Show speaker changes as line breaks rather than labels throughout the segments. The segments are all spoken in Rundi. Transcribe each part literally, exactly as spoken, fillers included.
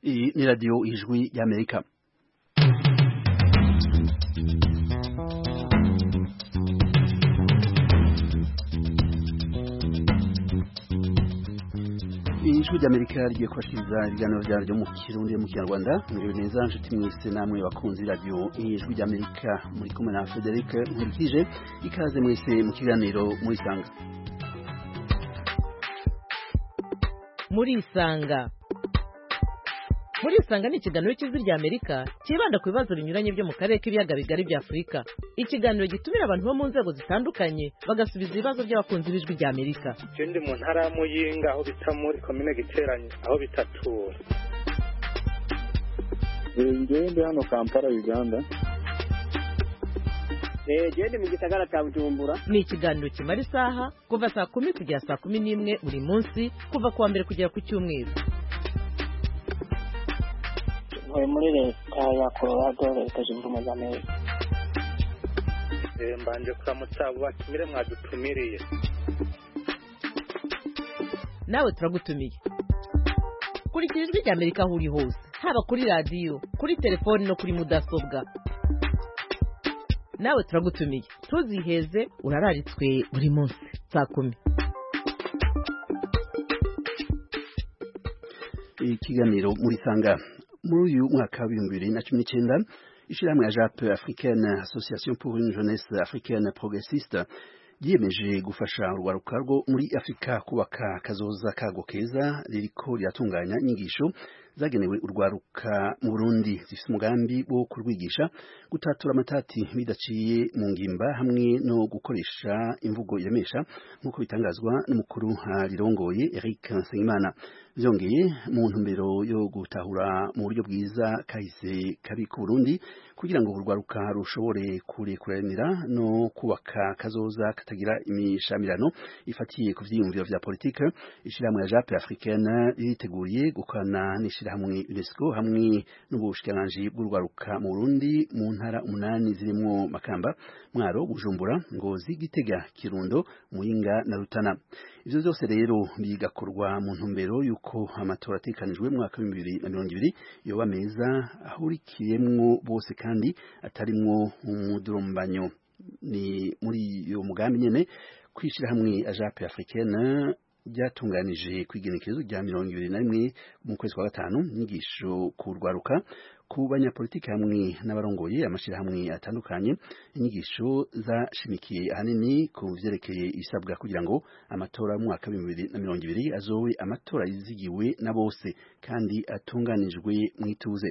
Iyi ni radiyo ijwi y'Amerika. Ijwi ry'Amerika rigiye kubashikiriza ibiganiro vyaryo mu Kirundi mu Kinyarwanda. Mwiriwe neza nshuti mwese namwe bakunzi radiyo ijwi ry'Amerika, muri kumwe na Frederic Nkurikije. Ikaze mwese mu kiganiro muri Sanga.
Muri Sanga Muri Sanga ni ikiganiro cy'ijwi ry'Amerika kibanda ku bibazo binyuranye byo mu karere k'ibiyaga bigari bya Afurika. Ikiganiro gitumira abantu bo mu nzego zitandukanye bagasubiza ibibazo by'abakunzi b'ijwi ry'Amerika.
Ndi mu ntara ya Muyinga aho bita muri komine Giteranye aho bitatura.
Ngewe ndi hano Kampala Uganda.
Eh gende mu gisagara cya Bujumbura.
Ni ikiganiro kimara isaha kuva saa kumi kugera saa kumi n'imwe buri munsi kuva kuwa mbere kugera ku cyumweru.
Muri muri leta ya Colorado leta zunze ubumwe za Amerika.
Eh mbanje kuramutsa batumire mwadutumiriye.
Nawe turagutumiye. Kurikira ijwi ry'Amerika aho uri hose, haba kuri radiyo, kuri telefoni no kuri mudasobwa. Nawe turagutumiye. Tuziheze urararitswe buri munsi saa kumi.
Ikiganiro muri Sanga. Muri uyu mwaka wa bibiri na cumi n'icyenda ishirahamwe ya Jape Africaine Association pour une jeunesse africaine progressiste yiyemeje gufasha urwaruka rwo muri Afrika kubaka kazoza kago keza ririko riratunganya inyigisho zagenewe urwaruka mu Burundi zifite umugambi wo kurwigisha gutatura amatati bidaciye mu ngimba hamwe no gukoresha imvugo iremesha nk'uko bitangazwa n'umukuru rirongoye Eric Nsengimana. Vyongeye mu ntumbero yo gutahura mu buryo bwiza kahise kabi ku Burundi kugira ngo urwaruka rushobore kurekuranira no kubaka kazoza katagira imishamirano ifatiye ku vyiyumviro vya politike. Ishirahamwe ya Jape Africaine ririteguriye gukorana n'ishirahamwe UNESCO hamwe n'ubushikiranganji bw'urwaruka mu Burundi mu ntara umunani zirimwo Makamba, Mwaro, Bujumbura, Ngozi, Gitega, Kirundo, Muyinga na Rutana. Ivyo vyose rero bigakorwa mu ntumbero yuko amatora atekanijwe mu mwaka wa bibiri na mirongo ibiri yoba meza ahurikiyemwo bose kandi atarimwo umudurumbanyo. Ni muri iyo mugambi nyene kwishira hamwe Jape Africaine ryatunganije kwigenekerezo rya mirongo ibiri na rimwe mu kwezi kwa gatanu inyigisho ku rwaruka ku banyapolitiki hamwe n'abarongoye amashirahamwe atandukanye. Inyigisho zashimikiye ahanini ku vyerekeye ibisabwa kugira ngo amatora mu mwaka wa bibiri na mirongo ibiri azobe amatora yizigiwe na bose kandi atunganijwe mwituze.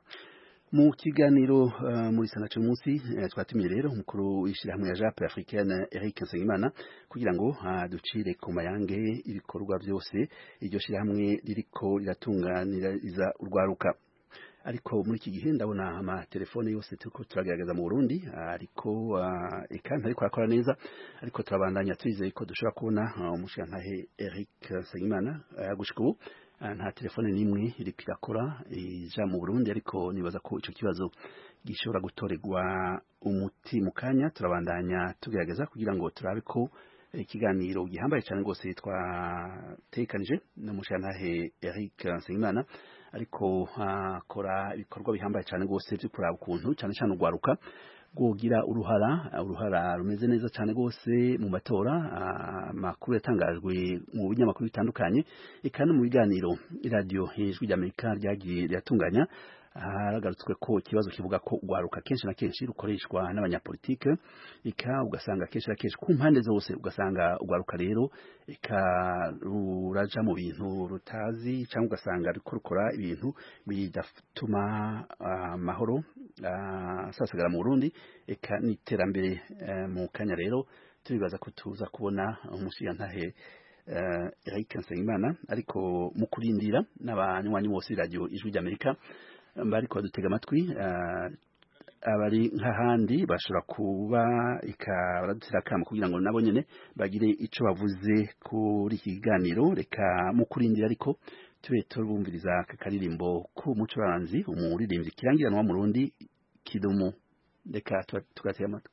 Mu kiganiro uh, muri Sanga cy'umunsi uh, twatumiye rero umukuru w'ishirahamwe ya Jape Africaine Eric Nsengimana kugira ngo aducire uh, ku mayange ibikorwa byose iryo shirahamwe ririko riratunganiriza urwaruka. Ariko muri iki gihe ndabona ama telefone yose turiko turagaragaza mu Burundi ariko uh, ikantu ariko akora neza, ariko turabandanya twizeye ko dushobora kubona uh, umushirantahe Eric Nsengimana uh, gushika ubu nta telefone nimwe iri kirakora ija mu Burundi, ariko nibaza ko ico kibazo gishobora gutorerwa umuti mu kanya. Turabandanya tugerageza kugira ngo turabe ko ikiganiro gihambaye cyane rwose twatekanije n'umushirantahe Eric Nsengimana ariko akora ibikorwa bihambaye cyane rwose byo kuraba ukuntu cyane cyane urwaruka gugira uruhara uruhara rumeze neza cyane rwose mu matora. Amakuru yatangajwe mu binyamakuru bitandukanye ikana mu biganiro radio ijwi ry'Amerika ryagiye ryatunganya haragarutswe ko ikibazo kivuga ko urwaruka kenshi na kenshi rukoreshwa n'abanyapolitike, ika ugasanga kenshi na kenshi ku mpande zose ugasanga urwaruka rero ika ruraja mu bintu rutazi cyangwa ugasanga riko rukora ibintu bidatuma amahoro uh, asasagara mu Burundi eka n'iterambere. Uh, mu kanya rero turibaza ko tuza kubona umushirantahe uh, Eric Nsengimana, ariko mu kurindira n'abanywanyi bose radio ijwi ry'Amerika bariko badutega amatwi uh, abari nk'ahandi bashobora kuba ikabaradutira kama kugira ngo nabo nyene bagire ico bavuze kuri iki kiganiro. Reka mu kurindira ariko tube turumviriza akaririmbo ku mucuranzi umuririmbyi kirangiranwa mu Burundi Kidumu. Reka tugatega amatwi.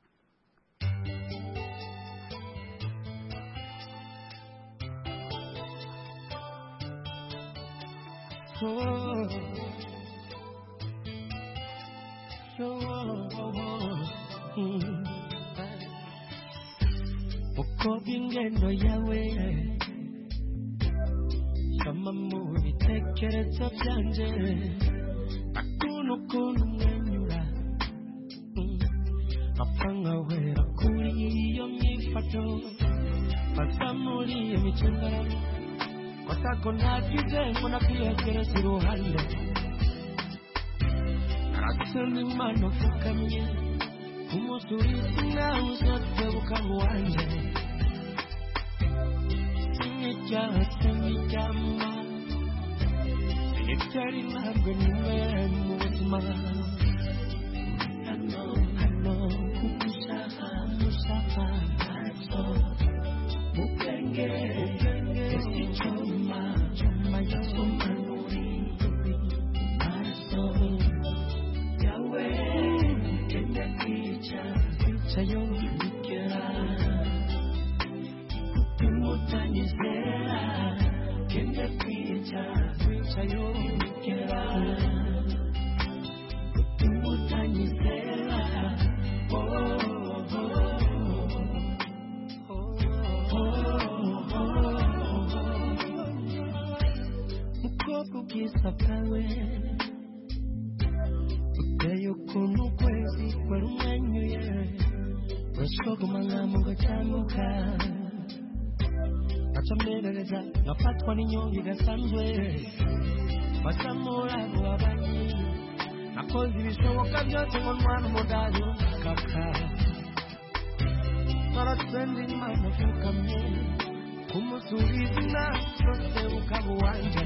uko bingendo yawe sama mu bitekerezo byanje akuno kuno mwenyura apanga wera kuri iyo myifato pasa muri iyo micungara kwatako nagize mbona kwiyegereza iruhande narasenga imana ufukamye umusurizi nawe uzatebuka mu wanje sinijyaha sinijyama ibyari ntabwo nimwe mu buzima hano hano kugushaka mushaka ntacyo mubwenge esi cyuma cyuma yasoma nuri maraso yawe kende kwica kwica yo bigera umutanyizera kende kwica kwica yo bigera umutanyizera oh mukobwa ubwiza bwawe uteye ukuntu ukwezi kwari umwenyuye urashogoma nkamuga cyamuka acamerereza ngafatwa n'inyonga idasanzwe basamura abo babanyi nakoze ibishoboka byose ngo ntwara umudari kaka narasenga imana ufukamye kumusubiza inama zose ukaba uwanje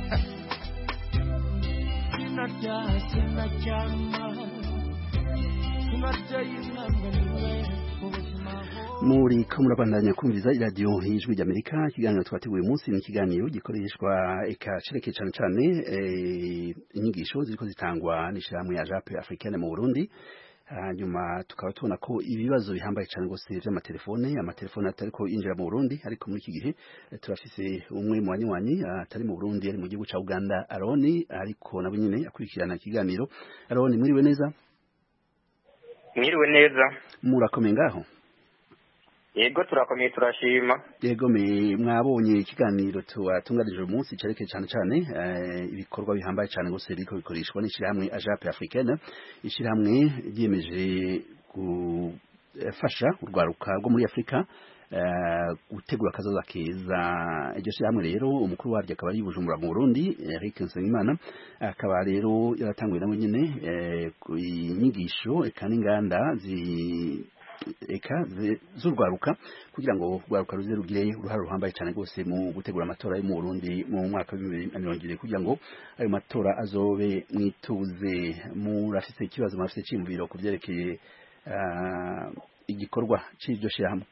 sinaryaha sinaryama sinateye intambwe niwe ubuzima
muri ko murabandanya kumviriza iradiyo y'ijwi ry'Amerika ikiganiro twateguye umunsi ni ikiganiro gikoreshwa eka cereke cyane cyane inyigisho ziriko zitangwa n'ishyirahamwe ya Jape Africaine mu Burundi hanyuma tukaba tubona ko ibibazo bihambaye cyane gose by'amatelefone amatelefone atariko injira mu Burundi ariko muri iki gihe turafise umwe mu banywanyi atari mu Burundi ari mu gihugu ca Uganda Aroni ariko nabo nyine akurikirana ikiganiro Aroni mwiriwe neza
mwiriwe neza
murakomeye ngaho
yego turakomeye turashima
yego me mwabonye ikiganiro tuwatunganije umunsi cereke cyane cyane ibikorwa bihambaye cyane gose riko bikoreshwa n'ishyirahamwe Jape Africaine ishyirahamwe ryiyemeje gufasha urwaruka rwo muri Afrika gutegura akazoza keza iryo shyirahamwe rero umukuru waryo akaba ari Bujumbura mu Burundi Eric Nsengimana akaba rero yaratanguye nawe nyine inyigisho eka n'inganda zi eka z'urwaruka kugira ngo urwaruka ruze rugire uruhare ruhambaye cyane rwose mu gutegura amatora yo mu Burundi mu mwaka wa bibiri na mirongo ibiri kugira ngo ayo matora azobe mwituze murafise ikibazo murafise cyimviro kuvyerekeye igikorwa c'iryo shyirahamwe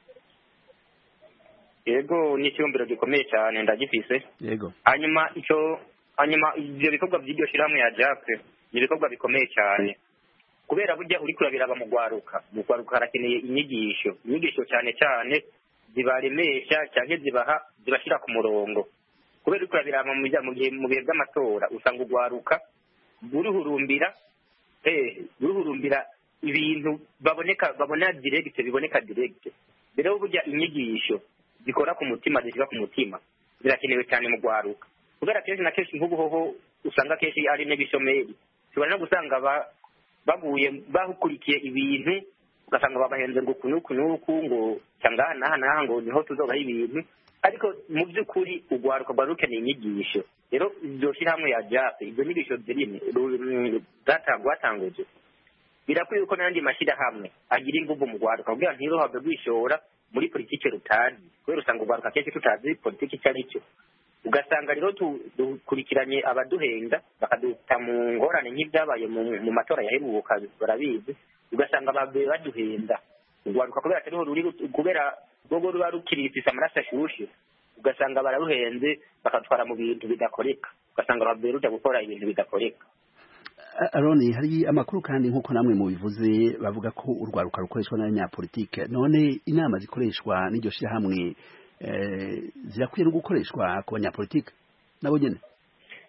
yego ni icyumviro gikomeye cyane ndagifise
yego
hanyuma icyo hanyuma ibyo bikorwa by'iryo shyirahamwe ya Jape ni ibikorwa bikomeye cyane kubera burya uri kurabiraba mu gwaruka mu gwaruka harakeneye inyigisho inyigisho cyane cyane zibaremesha cyangwa zibaha zibashira ku murongo kubera uri kurabiraba mu mu gihe mu bihe by'amatora usanga ugwaruka buruhurumbira eh buruhurumbira ibintu baboneka babona direct biboneka direct rero burya inyigisho zikora ku mutima zishika ku mutima zirakenewe cyane mu gwaruka kubera kenshi na kenshi nk'ubu hoho usanga kenshi ari n'ibishomeri tubona no gusanga ba baguye bahukurikiye ibintu ugasanga babahenze ngo kunuku nuku ngo cyangwa naha naha ngo niho tuzobaha ibintu ariko mu by'ukuri ugwaruka rwarukeneye inyigisho rero ibyo shyirahamwe ya Jape ibyo nyigisho zirine zatangwatanguze birakwiye ko n'andi mashyirahamwe agira ingufu mu gwaruka kugira ntirohave rwishora muri politike rutazi kubera usanga ugwaruka kenshi tutazi politike icyo ari cyo ugasanga rero dukurikiranye abaduhenda bakaduta mu ngorane nk'ibyabaye mu matora yaheruka barabizi ugasanga babe baduhenda ugwaruka kubera atariho ruri kubera rwo ruba rukiritse amaraso ashushe ugasanga bararuhenze bakatwara mu bintu bidakoreka ugasanga babe ruja gukora ibintu bidakoreka
Aroni hari amakuru kandi nkuko namwe mu bivuze bavuga ko urwaruka rukoreshwa n'abanyapolitike none inama zikoreshwa n'iryo shyirahamwe zirakwiye no gukoreshwa ku banyapolitike nabo nyene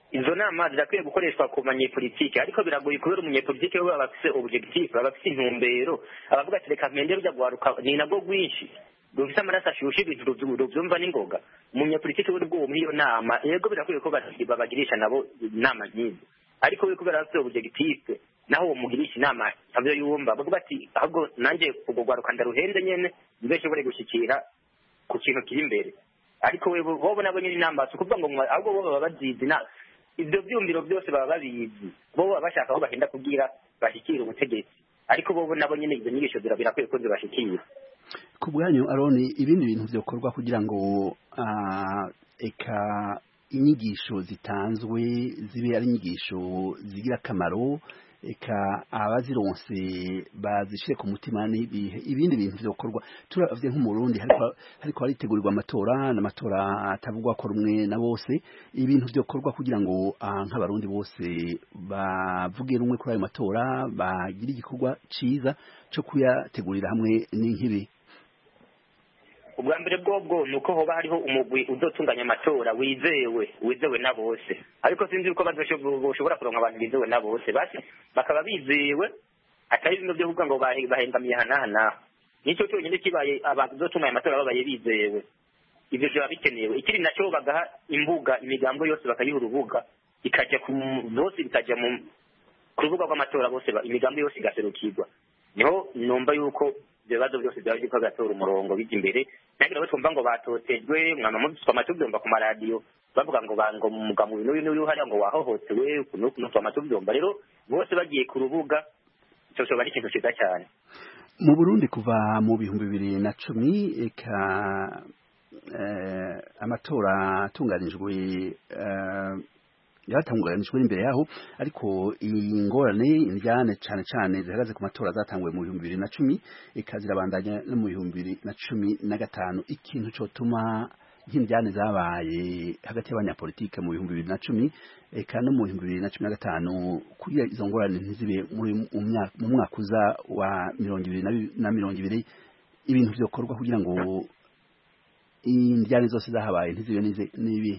izo nama zirakwiye gukoreshwa ku banyepolitike ariko biragoye kubera umunyepolitike we aba afise objectif aba afise intumbero abavuga ati reka mpende rujya guharuka ni nabwo rwinshi rufise amaraso ashushe ibintu ruvyumva n'ingoga umunyepolitike we rwo muri iyo nama yego birakwiye ko babagirisha nabo inama nk'izo ariko we kubera afise objectif naho uwo mugirisha inama savyo yumva bavuga ati ahubwo nanje ubwo gwaruka ndaruhenze nyene mbeshe bore gushikira ku kintu kiri imbere ariko we bo nabo nyine inama kuvuga ngo ahubwo bo baba bazizi na ibyo byumviro byose baba babizi bo baba bashaka aho bahenda kugira bashikira ubutegetsi ariko bo nabo nyine izo nyigisho zirabira ko ikunze bashikira
ku bwanyu Aroni ibindi bintu byokorwa kugira ngo eka inyigisho zitanzwe zibe ari inyigisho zigira akamaro eka abazironse bazishire ku mutima n'ibihe ibindi bintu byokorwa turavye nk'umurundi hariko hariko haritegurirwa amatora n'amatora atavugwa ko rumwe na bose ibintu byokorwa kugira ngo nk'abarundi bose bavuge rumwe kuri ayo matora bagira igikorwa ciza cyo kuyategurira hamwe n'inkibi
ubwa mbere bwobwo nuko hoba hariho umugwi uzotunganya amatora wizewe wizewe na bose ariko sinzi uko bazoshobora kuronka abantu bizewe na bose basi bakaba bizewe atari bimwe byo kuvuga ngo bahengamiye hanahana nicyo cyonyine kibaye abazotunganya amatora babaye bizewe ivyo vyoba bikenewe ikiri naco bagaha imbuga imigambo yose bakayiha urubuga ikajya ku bose bikajya mu ku rubuga rw'amatora bose imigambo yose igaserukirwa niho numva yuko ibibazo byose byaba biriko gatora umurongo bijya imbere nagira twumva ngo batotejwe mwana muzitwa amatubyumva ku maradiyo bavuga ngo bango mugabo n'uyu n'uyu hari ngo wahohotewe kuno kuno amatubyumva rero bose bagiye ku rubuga cyo cyo bari kintu kiza cyane
mu Burundi kuva mu bihumbi bibiri na cumi eka eh, amatora atunganijwe eh, yatanguranijwe imbere yaho ariko ingorane injyane cyane cyane zihagaze ku matora zatanguwe mu bihumbi bibiri na cumi ikazirabandanya no mu bihumbi bibiri na cumi na gatanu ikintu cyotuma nk'injyane zabaye hagati y'abanyapolitike mu bihumbi bibiri na cumi eka no mu bihumbi bibiri na cumi na gatanu kugira izo ngorane ntizibe muri mu mwaka uza wa mirongo ibiri na mirongo ibiri ibintu byokorwa kugira ngo injyane zose zahabaye ntizibe n'ibi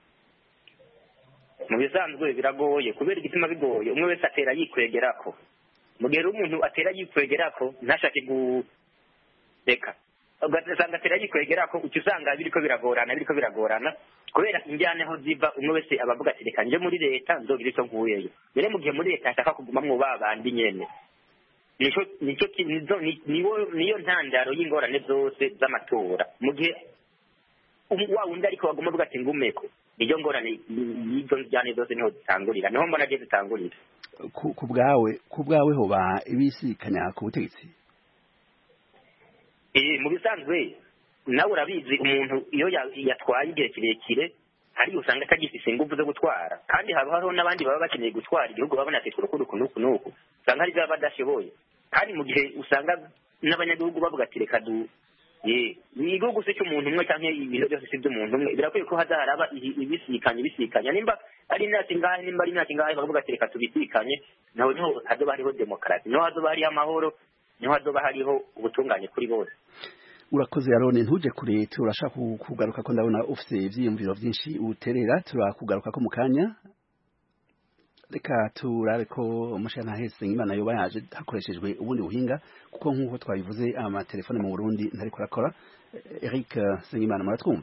mu bisanzwe biragoye kubera igituma bigoye umwe wese atera yikwegerako mu gihe umuntu atera yikwegerako ntashake gureka ugasanga atera yikwegerako uca usanga biriko biragorana biriko biragorana kubera injyane aho ziva umwe wese abavuga ati reka nje muri leta nzogira icyo nkuyeyo mbere mu gihe muri leta ashaka kugumamwo babandi nyene nico nico niyo ntandaro y'ingorane zose z'amatora mu gihe wa wundi ariko bagomba kuvuga ati ngumeko niyo ngorane y'izo njyane zose niho zitangurira niho mbona agiye zitangurira
ku bwawe ku bwawe hoba ibisikanya ku butegetsi
eh mu bisanzwe nawe urabizi umuntu iyo yatwaye igihe kirekire hari usanga atagifise ingufu zo gutwara kandi haba hariho n'abandi baba bakeneye gutwara igihugu babona ati turukuruku kunuku nuku usanga hari byaba badashoboye kandi mu gihe usanga n'abanyagihugu bavuga ati reka du ye igihugu se cy'umuntu umwe cyangwa ibintu byose si by'umuntu umwe birakwiye ko hazaharaba ibisikanye ibisikanya nimba ari nati ngahe nimba ari nati ngahe bavuga ati reka tubisikanye naho niho hazoba hariho demokarasi niho hazoba hariho amahoro niho hazoba hariho ubutunganye kuri bose
urakoze Aroni ntuje kure turashaka kugaruka ko ndabona ufite ivyiyumviro byinshi uterera turakugaruka ko mu kanya reka turabe ko umushana hese Imana yoba yaje hakoreshejwe ubundi buhinga kuko nkuko twabivuze ama telefone mu Burundi ntari kurakora Eric Sengimana muratwumva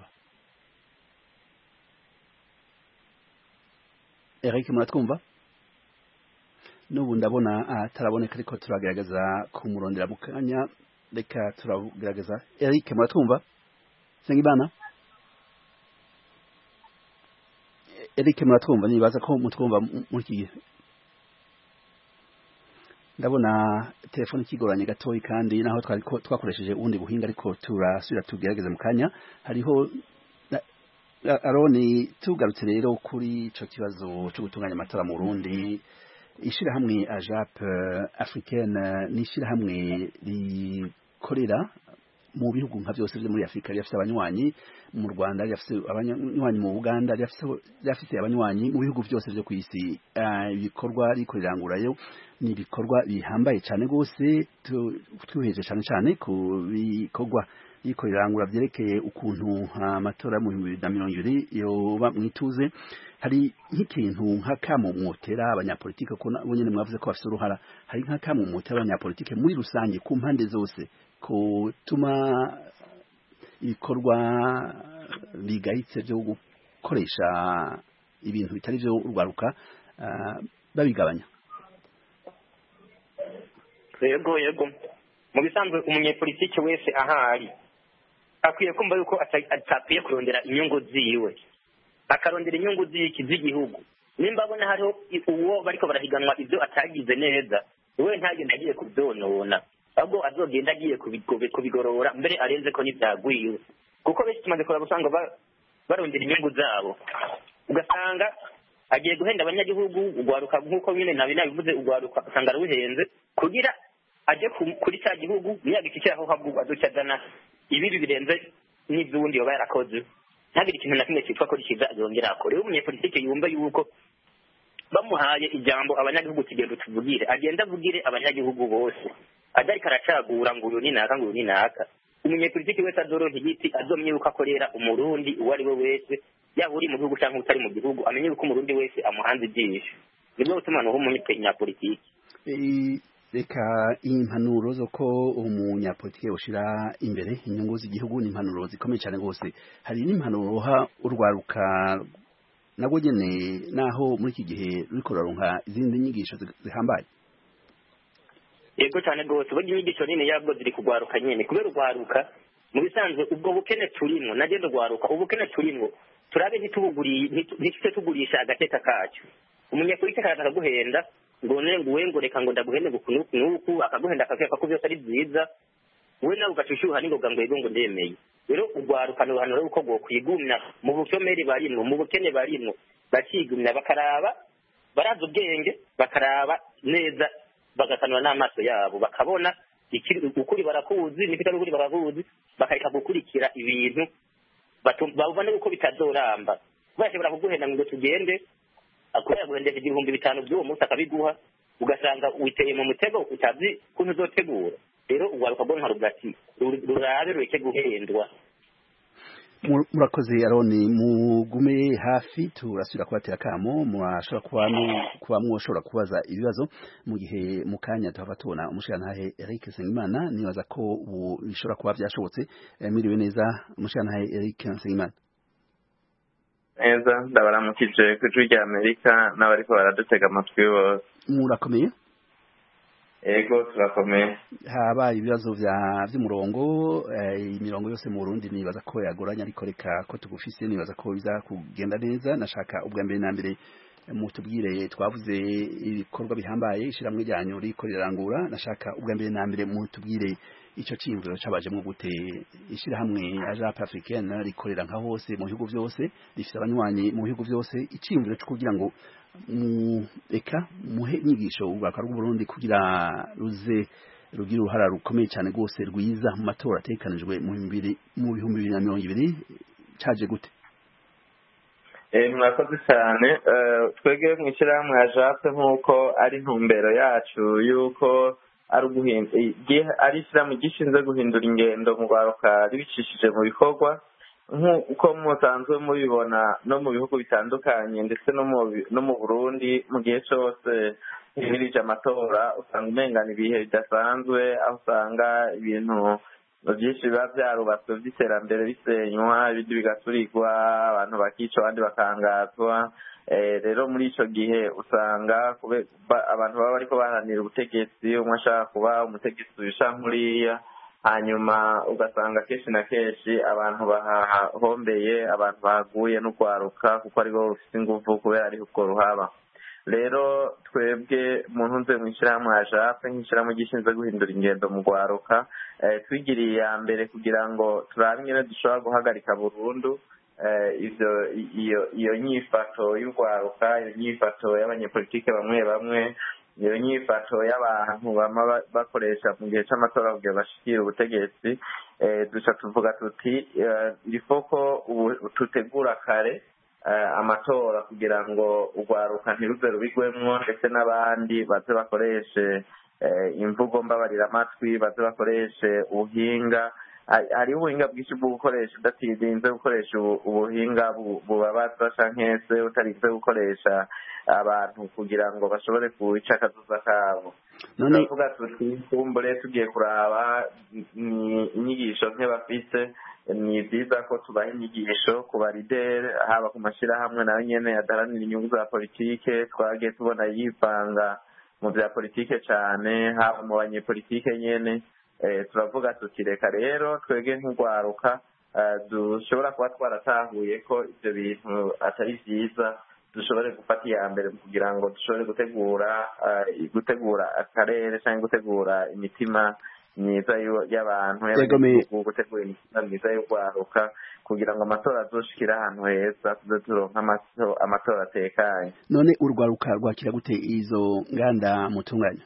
Eric muratwumva n'ubu ndabona ataraboneka ariko turagerageza kumurondera mu kanya reka turagerageza Eric muratwumva Sengimana Eric muratwumva nibaza ko mutwumva muri iki gihe ndabona telefone kigoranye gatoyi kandi naho twari twakoresheje ubundi buhinga ariko turasubira tugerageza mu kanya hariho Aroni tugarutse rero kuri ico kibazo cyo gutunganya amatora mu Burundi ishirahamwe AJAP Africaine n'ishirahamwe rikorera mu bihugu nka byose byo muri Afrika yafite abanywanyi mu Rwanda yafite abanywanyi mu Uganda yafite abanywanyi mu bihugu byose byo kwisi ibikorwa rikorerangurayo ni ibikorwa bihambaye cyane gose tuheje cyane cyane ku bikorwa yiko irangura vyerekeye ukuntu amatora mu bibiri na mirongo ibiri yoba mwituze hari nk'ikintu nk'akamo mwotera abanyapolitike ko nabo nyene mwavuze ko bafise uruhara hari nk'akamo mwotera abanyapolitike muri rusange ku mpande zose ko tuma ibikorwa bigayitse byo gukoresha ibintu bitari byo urwaruka uh, babigabanya.
Yego yego mu bisanzwe umunyepolitike wese ahari akwiye kumva yuko atakwiye kurondera inyungu ziwe akarondera inyungu z'iki z'igihugu nimba abona hariho uwo bariko barahiganwa ibyo atagize neza we ntagenda agiye kubyonona ahubwo azogenda agiye kubigorora mbere arenze ko n'ibyagwiwe kuko benshi tumaze kuraba usanga barondera inyungu zabo ugasanga agiye guhenda abanyagihugu ugwaruka nk'uko nyine nabi nabivuze ugwaruka usanga ruhenze kugira aje kuri cya gihugu niyagikikiraho habwo aducadana ibi birenze n'ivyundi yoba yarakoze ntagire ikintu na kimwe cyitwa ko rikiza azongera akore rero umunyepolitike yumva yuko bamuhaye ijambo abanyagihugu kigendo tuvugire agenda avugire abanyagihugu bose adari karacagura ngo uyu ni naka ngo uyu ni naka umunyepolitike wese azoronka igiti azomye yuko akorera umurundi uwo ari we wese yaba uri mu gihugu cyangwa utari mu gihugu amenye yuko umurundi wese amuhanze ijisho nibwo butuma n'uwo munyepolitike
reka impanuro zo ko umunyapolitike ushira imbere inyungu z'igihugu ni impanuro zikomeye cyane rwose hari n'impanuro ha urwaruka nabwo nyene naho muri iki gihe ruriko raronka izindi nyigisho zihambaye.
Yego cyane rwose burya inyigisho nini yabwo ziri kugwaruka nyene kubera urwaruka mu bisanzwe ubwo bukene turimo nagenda urwaruka ubukene turimo turabe ntitubuguriye ntitute tugurisha agateka kacu umunyapolitike akaza guhenda ngo ne nguwe ngo reka ngo ndaguhene gukunuku nuku akaguhenda akakeka ko byose ari byiza we nawe ugacushuha ningoga ngo yego ngo ndemeye rero urwaruka no hano uko bwo kwigumya mu bushomeri barimwo mu bukene barimwo bakigumya bakaraba baraza ubwenge bakaraba neza bagakanura n'amaso yabo bakabona ukuri barakuzi n'ibitari ukuri barakuzi bakareka gukurikira ibintu babona uko bitazoramba bashobora kuguhenda ngo tugende akorera guhendesha igihumbi bitanu by'uwo munsi akabiguha ugasanga witeye mu mutego utazi kuntu uzotegura rero ugaruka bwo nka rugati rurabe rureke guhendwa.
Murakoze Aroni mugume hafi turasubira kubatera kamo murashobora kuba kuba mwoshobora kubaza ibibazo mu gihe mukanya tuhava tubona umushirantahe Eric Nsengimana nibaza ko bishobora kuba byashobotse miriwe neza umushirantahe Eric Nsengimana.
Neza ndabaramukije kujwi rya Amerika n'abariko baradutega amatwi bose.
Murakomeye?
Ego turakomeye.
Habaye ibibazo vya vy'umurongo imirongo yose mu Burundi nibaza ko yagoranya ariko reka ko tugufise nibaza ko biza kugenda neza nashaka ubwa mbere na mbere mutubwire twavuze ibikorwa bihambaye ishiramwe ryanyu riko rirangura nashaka ubwa mbere na mbere mutubwire ico cimviro cabaje mu gute ishirahamwe Ajape Africaine rikorera nka hose mu bihugu byose rifite abanywanyi mu bihugu byose icimviro cyo kugira ngo mu eka muhe nyigisho ubaka rw'u Burundi kugira ruze rugira uruhara rukomeye cyane rwose rwiza mu matora atekanijwe mu bibiri mu bihumbi bibiri na mirongo ibiri caje gute?
Eh mwakoze cyane twege mu ishirahamwe Ajape nkuko ari ntumbero yacu yuko ari guhindura ari ishyirahamwe gishinzwe guhindura ingendo mu rwaruka ribicishije mu bikorwa nk'uko musanzwe mubibona no mu bihugu bitandukanye ndetse no mu no mu Burundi mu gihe cyose hirije amatora usanga umengana ibihe bidasanzwe aho usanga ibintu byinshi biba byarubatswe by'iterambere bisenywa ibindi bigaturirwa abantu bakica abandi bakangazwa rero muri ico gihe usanga abantu baba bariko baharanira ubutegetsi umwe ashaka kuba umutegetsi wisha nkuriya hanyuma ugasanga kenshi na kenshi abantu bahahombeye abantu bahaguye n'urwaruka kuko aribo rufite inguvu kubera ariho ubwo ruhaba. Rero twebwe mu ntunze mu ishyirahamwe Ajape nk'ishyirahamwe gishinzwe guhindura ingendo mu rwaruka twigiriye ya mbere kugira ngo turabe nyine dushobora guhagarika burundu ivyo iyo iyo nyifato y'urwaruka iyo nyifato y'abanyepolitike bamwe bamwe iyo nyifato y'abantu bama bakoresha mu gihe c'amatora kugira bashikire ubutegetsi duca tuvuga tuti ifoko tutegura kare amatora kugira ngo urwaruka ntiruze rubigwemwo ndetse n'abandi baze bakoreshe imvugo mbabarira amatwi baze bakoreshe ubuhinga hariho ubuhinga bwinshi bwo gukoresha udatirinze gukoresha ubuhinga bubabaza canke se utarinze gukoresha abantu kugira ngo bashobore kuwica akazuza kabo. Turavuga tuti kumbure tugiye kuraba inyigisho nke bafise, ni byiza ko tubaha inyigisho ku barideri haba ku mashyirahamwe nayo nyene adaharanira inyungu za politike. Twagiye tubona yivanga mu bya politike cyane, haba mu banyepolitike nyene. Turavuga tuti reka rero twege nk'urwaruka dushobora kuba twaratahuye ko ibyo bintu atari byiza, dushobore gufata iya mbere kugira ngo dushobore gutegura gutegura akarere cyangwa gutegura imitima myiza y'abantu y'abanyagihugu, gutegura imitima myiza y'urwaruka kugira ngo amatora azoshikira ahantu heza, tuze turonka amatora atekanye.
None urwaruka rwakira gute izo nganda mutunganya?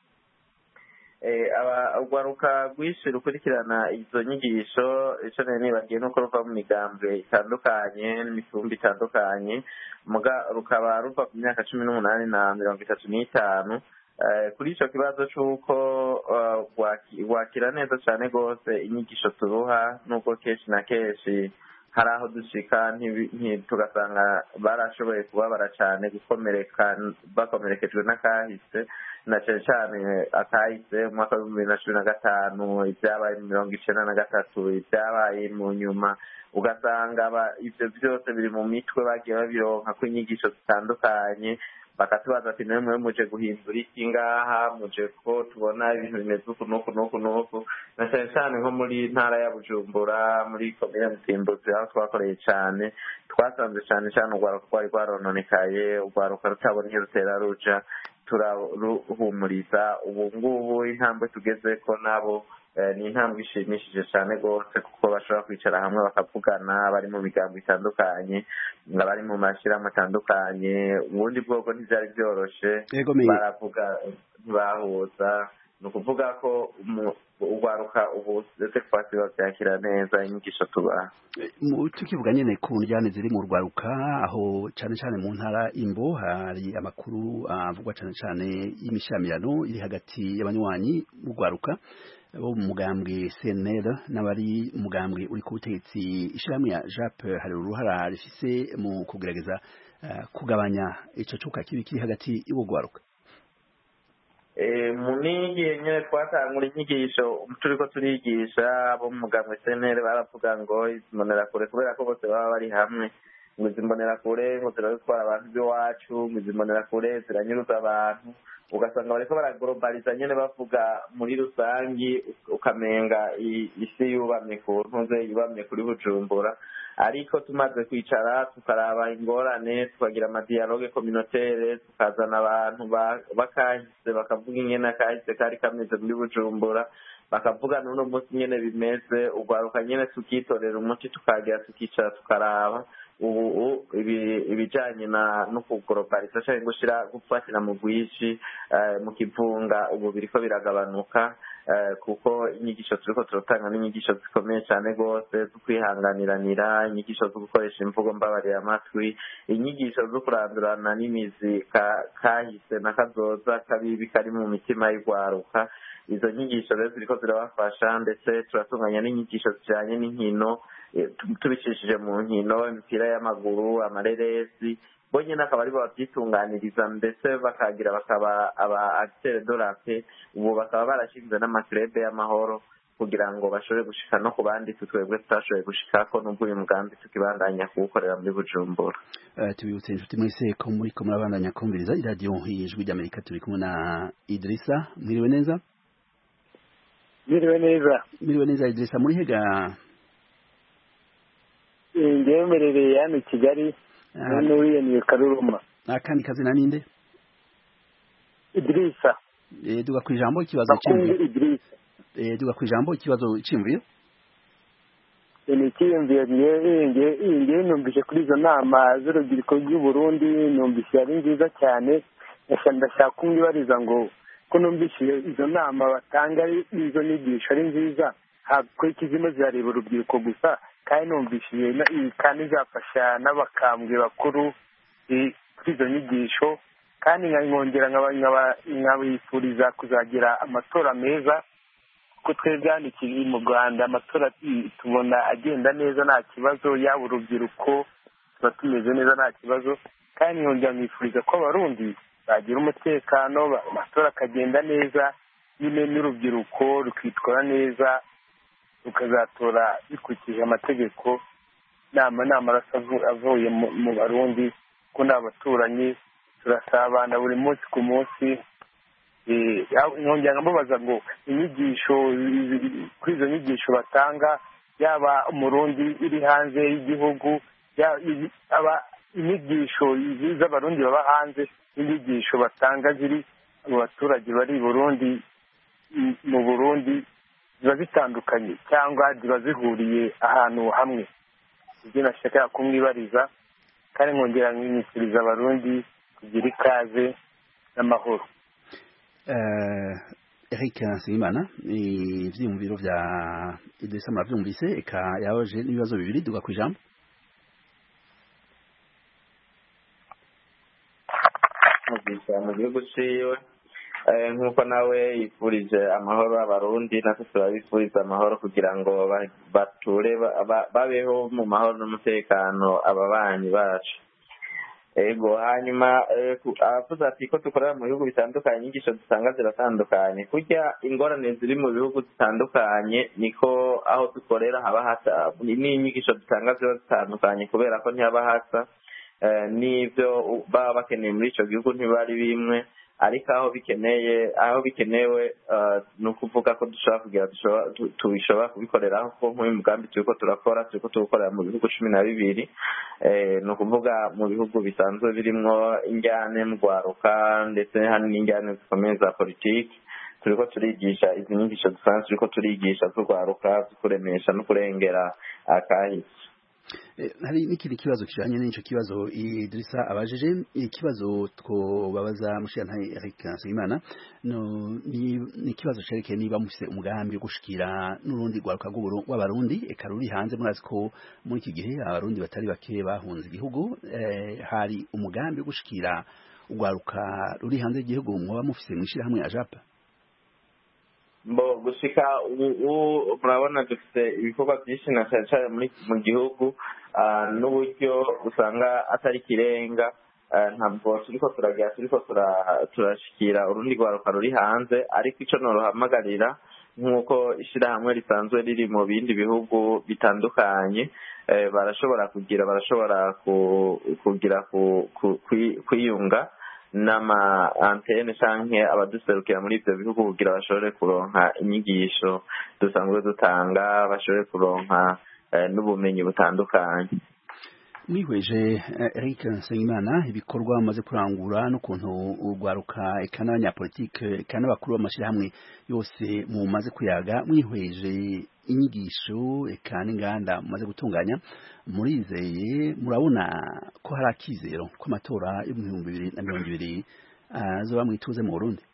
urwaruka rwinshi rukurikirana izo nyigisho icyo nari nibagiye nuko ruva mu migambwe itandukanye n'imitumba itandukanye, rukaba ruva ku myaka cumi n'umunani na mirongo itatu n'itanu. Kuri icyo kibazo cy'uko rwakira neza cyane rwose inyigisho turuha, nubwo kenshi na kenshi hari aho dushika tugasanga barashoboye kubabara cyane, gukomereka bakomerekejwe n'akahise, na cyane cyane akahise mu mwaka w'ibihumbi bibiri na cumi na gatanu, ibyabaye mu mirongo icyenda na gatatu, ibyabaye mu nyuma, ugasanga ibyo byose biri mu mitwe bagiye babironka ku inyigisho zitandukanye. Bakatubaza ati niwe mwe muje guhindura iki ngaha, muje ko tubona ibintu bimeze uku n'uku n'uku n'uku, na cyane cyane nko muri ntara ya Bujumbura muri komine Mutimbuzi aho twakoreye cyane, twasanze cyane cyane urwaruka rwari rwarononekaye, urwaruka rutabona iyo rutera ruja, turaruhumuriza. Ubu ngubu intambwe tugeze ko nabo ni intambwe ishimishije cyane rwose, kuko bashobora kwicara hamwe bakavugana, bari mu bigambo bitandukanye, bari mu mashyirahamwe atandukanye. Ubundi bwoko ntibyari byoroshe, baravuga ntibahuza. Ni ukuvuga ko urwaruka ubu ndetse twasi babyakira neza inyigisho tubaha.
Tukivuga nyine ku njyane ziri mu rwaruka, aho cyane cyane mu ntara Imbo hari amakuru avugwa cyane cyane y'imishamirano iri hagati y'abanywanyi mu rwaruka bo mu mugambwe C N L n'abari umugambwe uri ku butegetsi. Ishyirahamwe ya J A P hari uruhara rifise mu kugerageza kugabanya icyo cuka kibi kiri hagati y'uwo rwaruka.
mu n'igihe nyine twatangura inyigisho turiko turigisha abo mu mugambwe C N L baravuga ngo izimbonerakure, kubera ko bose baba bari hamwe, ngo izimbonerakure ngo ziratwara abantu b'iwacu, ngo izimbonerakure ziranyuruza abantu, ugasanga bariko baraglobaliza nyene bavuga muri rusangi, ukamenga isi yubamye ku ntuze yubamye kuri Bujumbura. Ariko tumaze kwicara tukaraba ingorane, tukagira amadialogue communautaire, tukazana abantu bakahise bakavuga ingene akahise kari kameze muri Bujumbura, bakavuga n'uno munsi nyene bimeze, urwaruka nyene tukitorera umuti, tukagira tukicara tukaraba ubu ibijanye no kuglobaliza cyangwa gushira gufatira mu bwishi mu kivunga, ubu biriko biragabanuka, kuko inyigisho turiko turotanga n'inyigisho zikomeye cyane rwose zo kwihanganiranira, inyigisho zo gukoresha imvugo mbabarira amatwi, inyigisho zo kurandurana n'imizi kahise na kazoza kabibi kari mu mitima y'urwaruka. Izo nyigisho rero ziriko zirabafasha, ndetse turatunganya n'inyigisho zijanye n'inkino, tubicishije mu nkino, imipira y'amaguru, amareresi, bo nyene akaba aribo babyitunganiriza, ndetse bakagira bakaba aba acteurs de la paix. Ubu bakaba barashinze n'amaklebe y'amahoro kugira ngo bashobore gushika no ku bandi twebwe tutashoboye gushikako, nubwo uyu mugambi tukibandanya kuwukorera muri Bujumbura.
Tubibutse inshuti mwese ko muriko murabandanya kumviriza iradiyo y'ijwi ry'Amerika. Turi kumwe na Idrissa. Mwiriwe neza?
Mwiriwe neza.
Mwiriwe neza Idrissa, muri hega?
Ngemerereye hano i Kigali, hano wiyaniye Karuruma.
Akandi kazina ninde?
Idrissa.
Eh, duga kwijambo ikibazo cy'imviro. Idrissa. Eh, duga kwijambo ikibazo cy'imviro.
Ni cy'imviro nge nge numvise kuri izo nama z'urubyiruko rw'u Burundi, numvise ari nziza cyane. Ndashaka kumwibariza ngo ko numvise izo nama batanga izo nyigisho ari nziza, ko ikizima zirareba urubyiruko gusa, kandi numvise kandi zafasha n'abakambwe bakuru kuri izo nyigisho, kandi nkongera nkabifuriza kuzagira amatora meza ko twebwe hano ikiri mu Rwanda amatora tubona agenda neza nta kibazo, yaba urubyiruko tuba tumeze neza nta kibazo, kandi nkongera mwifuriza ko abarundi bagira umutekano, amatora akagenda neza, nyine n'urubyiruko rukitwara neza rukazatora bikurikije amategeko, nama n'amaraso avuye mu barundi ko ni abaturanyi turasabana buri munsi ku munsi. nkongera nkamubaza ngo inyigisho kuri izo nyigisho batanga, yaba umurundi iri hanze y'igihugu, aba inyigisho z'abarundi baba hanze n'inyigisho batanga ziri mu baturage bari i Burundi mu Burundi ziba zitandukanye cyangwa ziba zihuriye ahantu hamwe. ibyo nashaka kumwibariza, kandi nkongera nkimikiriza abarundi kugira ikaze n'amahoro.
Eric Nsengimana, ivyiyumviro vya Idrissa muravyumvise, eka yabaje n'ibibazo bibiri duga kwijambo.
mu gihugu ciwe nk'uko nawe yifurije amahoro abarundi, natwe turabifuriza amahoro kugira ngo bature babeho mu mahoro n'umutekano ababanyi bacu. Ego hanyuma avuze ati ko dukorera mu bihugu bitandukanye, inyigisho dusanga ziratandukanye. Kurya ingorane ziri mu bihugu zitandukanye niko aho dukorera haba hasa, n'inyigisho dusanga ziba zitandukanye kubera ko ntihaba hasa, n'ibyo baba bakeneye muri ico gihugu ntibari bimwe, ariko aho bikeneye aho bikenewe ni ukuvuga ko dushobora kugira tubishobora kubikoreraho, kuko nk'uyu mugambi turiko turakora turiko tuwukorera mu bihugu cumi na bibiri, ni ukuvuga mu bihugu bisanzwe birimwo injyane mu rwaruka ndetse hari n'injyane zikomeye za politiki. Turiko turigisha izi nyigisho dusanzwe turiko turigisha z'urwaruka, kuremesha no kurengera akahise.
Hari n'ikindi kibazo kijanye n'ico kibazo Idrissa abajije, ikibazo twobabaza mushyantaye Eric Nsengimana no ni ikibazo cerekeye niba mufise umugambi wo gushikira n'urundi rwaruka rw'abarundi eka ruri hanze. Murazi ko muri iki gihe abarundi batari bake bahunze igihugu, hari umugambi wo gushikira urwaruka ruri hanze y'igihugu mwoba mufise mwishira hamwe ajapa?
Mbo gushika ubu murabona dufite ibikorwa byinshi na cyane muri mu gihugu, n'uburyo usanga atari kirenga, ntabwo turiko turagira turiko turashikira urundi rwaruka ruri hanze, ariko ico norohamagarira nk'uko ishirahamwe risanzwe riri mu bindi bihugu bitandukanye, barashobora kugira barashobora kugira kwiyunga n'ama antene canke abaduserukira muri ivyo bihugu kugira bashobore kuronka inyigisho dusanzwe dutanga, bashobore kuronka n'ubumenyi butandukanye.
Mwihweje Eric Nsengimana ibikorwa bamaze kurangura n'ukuntu urwaruka eka n'abanyapolitike eka n'abakuru b'amashirahamwe yose mumaze kuyaga, mwihweje inyigisho eka n'inganda mumaze gutunganya, murizeye murabona ko hari akizero ko amatora yo mu bihumbi bibiri na mirongo ibiri azoba mwituze mu Burundi?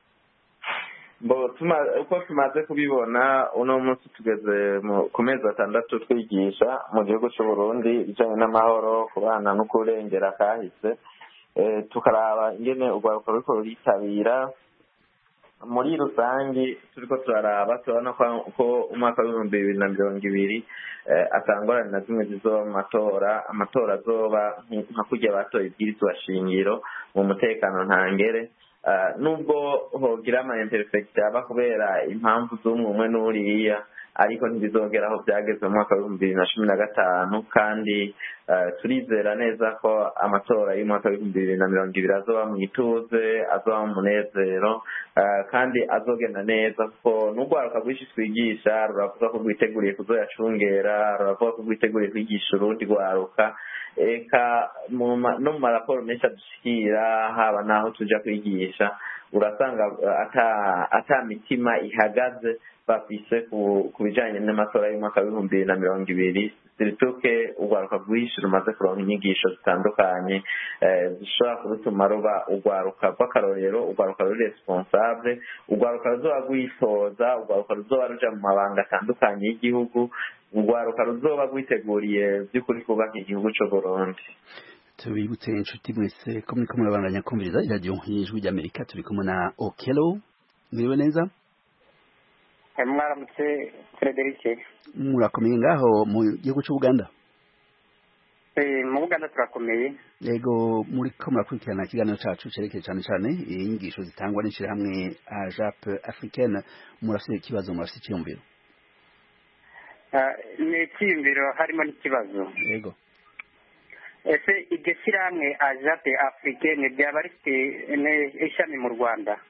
Bo tuma uko tumaze kubibona uno munsi tugeze ku mezi atandatu twigisha mu gihugu cy'u Burundi bijanye n'amahoro, kubana no kurengera kahise, tukaraba ingene urwaruka ruriko ruritabira. Muri rusangi turiko turaraba turabona ko umwaka w'ibihumbi bibiri na mirongo ibiri atangorane na zimwe zizoba mu matora. Amatora azoba nka kurya batoye ibwirizwa shingiro mu mutekano ntangere, nubwo hogira ama imperfection aba kubera impamvu z'umwe umwe n'uriya, ariko ntibizogera aho byageze mu mwaka w'ibihumbi bibiri na cumi na gatanu, kandi turizera neza ko amatora y'umwaka w'ibihumbi bibiri na mirongo ibiri azoba mu ituze, azoba mu munezero, kandi azogenda neza, kuko n'urwaruka rwinshi twigisha ruravuga ko rwiteguriye kuzoyacungera, ruravuga ko rwiteguriye kwigisha urundi rwaruka. Eka no mu maraporo menshi adushikira haba naho tuja kwigisha, urasanga ata ata mitima ihagaze bafise ku bijanye n'amatora y'umwaka w'ibihumbi bibiri na mirongo ibiri, sirituke urwaruka rwinshi rumaze kuronka inyigisho zitandukanye zishobora kurutuma ruba urwaruka rw'akarorero, urwaruka ruri responsable, urwaruka ruzoba rwitoza, urwaruka ruzoba ruja mu mabanga atandukanye y'igihugu, urwaruka ruzoba rwiteguriye by'ukuri kubaka igihugu c'u Burundi.
Tubibutse inshuti mwese ko muriko murabandanya kumviriza iradiyo y'ijwi ry'Amerika, turi kumwe na Okelo. Mwiriwe neza?
mwaramutse Frederic.
murakomeye ngaho mu gihugu cy'u Buganda?
Eh mu Buganda turakomeye.
Yego muri ko murakurikirana ikiganiro cyacu cerekeye cyane cyane inyigisho zitangwa n'ishirahamwe AJAP Africaine. Murafite ikibazo, murafite icyumviro?
Ah ni icyumviro harimo n'ikibazo.
Yego.
Ese iryo shyirahamwe AJAP Africaine ryaba rifite ishami mu Rwanda?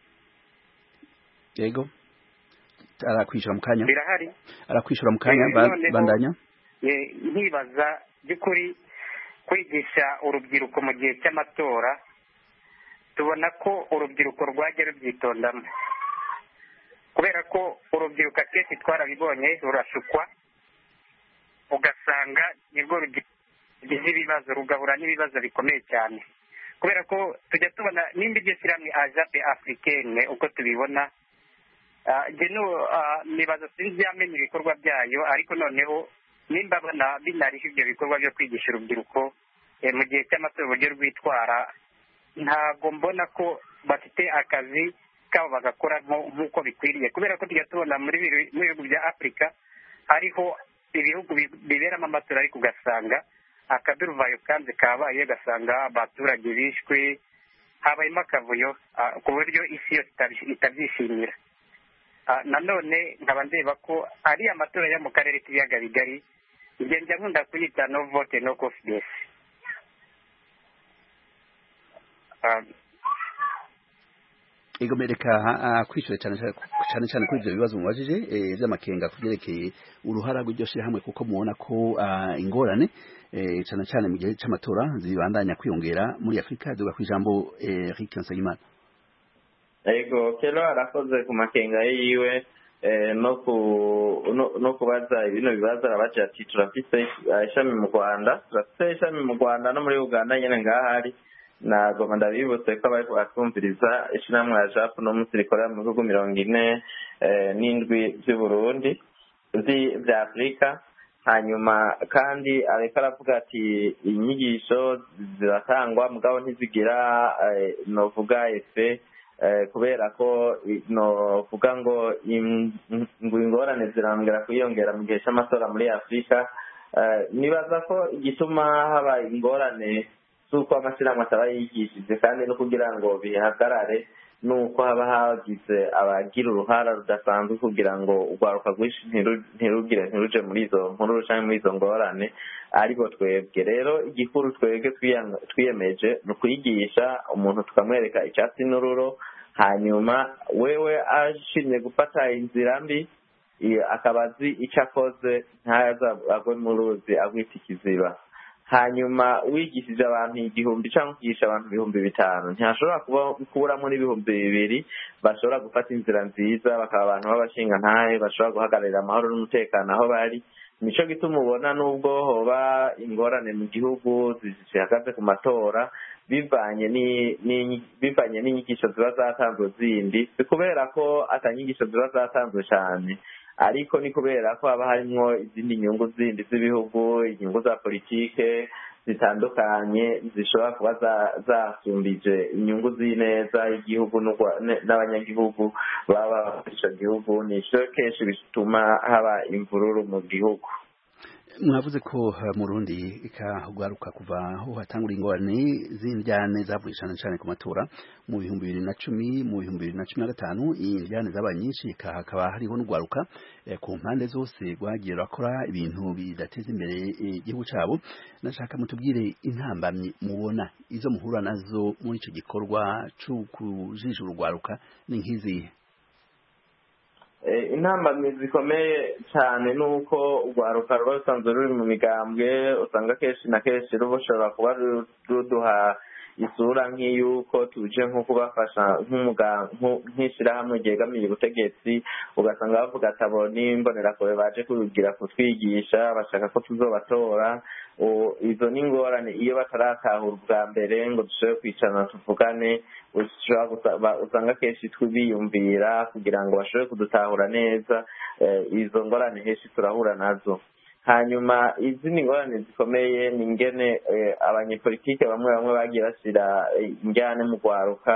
Yego. Arakwishura mu kanya?
Birahari.
Arakwishura mu kanya bandanya?
Eh nkibaza by'ukuri kwigisha urubyiruko mu gihe cy'amatora, tubona ko urubyiruko rwajya rubyitondamo, kubera ko urubyiruko akenshi twarabibonye rurashukwa, ugasanga nirwo rugize ibibazo, rugahura n'ibibazo bikomeye cyane, kubera ko tujya tubona nimba iryo shyirahamwe AJAP Africaine uko tubibona, geno nibaza sinzi yamenye ibikorwa byayo, ariko noneho nimba bana binariho ibyo bikorwa byo kwigisha urubyiruko mu gihe cy'amatora uburyo rwitwara, ntabwo mbona ko bafite akazi kabo bagakora nk'uko bikwiriye, kubera ko tujya tubona muri bihugu bya Afurika hariho ibihugu biberamo amatora ariko ugasanga akaduruvayo kandi kabaye, ugasanga abaturage bishwe, habayemo akavuyo ku buryo isi yose itabyishimira. Nanone nkaba ndeba ko ari amatora yo mu karere k'ibiyaga bigari, njye njya nkunda kuyita no vote no confidence.
Ego mereka kwishyura cyane cyane cyane kuri ibyo bibazo mubajije by'amakenga kubyerekeye uruhara rw'iryo shyirahamwe, kuko mubona ko ingorane cyane cyane mu gihe cy'amatora zibandanya kwiyongera muri Afurika. Duga ku ijambo Eric Nsengimana.
Ego kero arakoze ku makenga yiwe no ku no kubaza ibintu bibaza abaje ati turafite ishami mu Rwanda, turafite ishami mu Rwanda no muri Uganda nyene ngahari. Nagoma ndabibutse ko abari batumviriza ishyirahamwe AJAP no musirikora mu bihugu mirongo ine n'indwi by'u Burundi bya Afurika. Hanyuma kandi areka aravuga ati inyigisho ziratangwa mugabo ntizigira novuga efe, kubera ko novuga ngo ingorane zirambwira kwiyongera mu gihe cy'amatora muri Afurika. Nibaza ko igituma haba ingorane suko amashyirahamwe ataba yigishije kandi no kugira ngo bihagarare nuko haba hagize abagira uruhara rudasanzwe kugira ngo urwaruka rwinshi ntirugire ntiruje muri izo nkuru cyangwa muri izo ngorane, ariko twebwe rero igikuru twebwe twiyemeje ni ukwigisha umuntu tukamwereka icyatsi n'ururo, hanyuma wewe ashimye gufata inzira mbi akaba azi icyo akoze ntaza agwe mu ruzi agwita ikiziba. Hanyuma wigishije abantu igihumbi cyangwa ukigisha abantu ibihumbi bitanu, ntihashobora kuburamo n'ibihumbi bibiri bashobora gufata inzira nziza bakaba abantu b'abashinga ntahe bashobora guhagararira amahoro n'umutekano aho bari. Nico gituma ubona nubwo hoba ingorane mu gihugu zihagaze ku matora bivanye ni bivanye n'inyigisho ziba zatanzwe zindi, si kubera ko atanyigisho ziba zatanzwe cyane, ariko ni kubera ko haba harimo izindi nyungu zindi z'ibihugu, inyungu za politike zitandukanye zishobora kuba zasumbije inyungu z'ineza y'igihugu n'abanyagihugu baba muri icyo gihugu. Nico kenshi bituma haba imvururu mu gihugu.
Mwavuze ko mu Burundi ikagwaruka kuva aho hatangura ingorane z'indyane zavuye cyane cyane ku matora mu bihumbi bibiri na cumi mu bihumbi bibiri na cumi na gatanu, indyane zabaye nyinshi, hakaba hariho n'ugwaruka ku mpande zose rwagiye rakora ibintu bidateza imbere igihugu cyabo. Nashaka mutubwire intambamyi mubona izo muhura nazo muri icyo gikorwa cyo kujijura urwaruka ni nk'izihe?
Intambamyi zikomeye cyane nuko urwaruka ruba rusanzwe ruri mu migambwe, usanga kenshi na kenshi rushobora kuba ruduha isura nk'iyuko tuje nko kubafasha nk'ishyirahamwe ryegamiye ubutegetsi, ugasanga bavuga ati abo n'imbonerakure baje kugira kutwigisha bashaka ko tuzobatora. Izo ni ingorane iyo bataratahura ubwa mbere ngo dushobore kwicarana tuvugane, usanga kenshi twibiyumvira kugira ngo bashobore kudutahura neza. Izo ngorane henshi turahura nazo. Hanyuma izindi ngorane zikomeye ni ingene abanyepolitike bamwe bamwe bagiye bashyira injyane mu rwaruka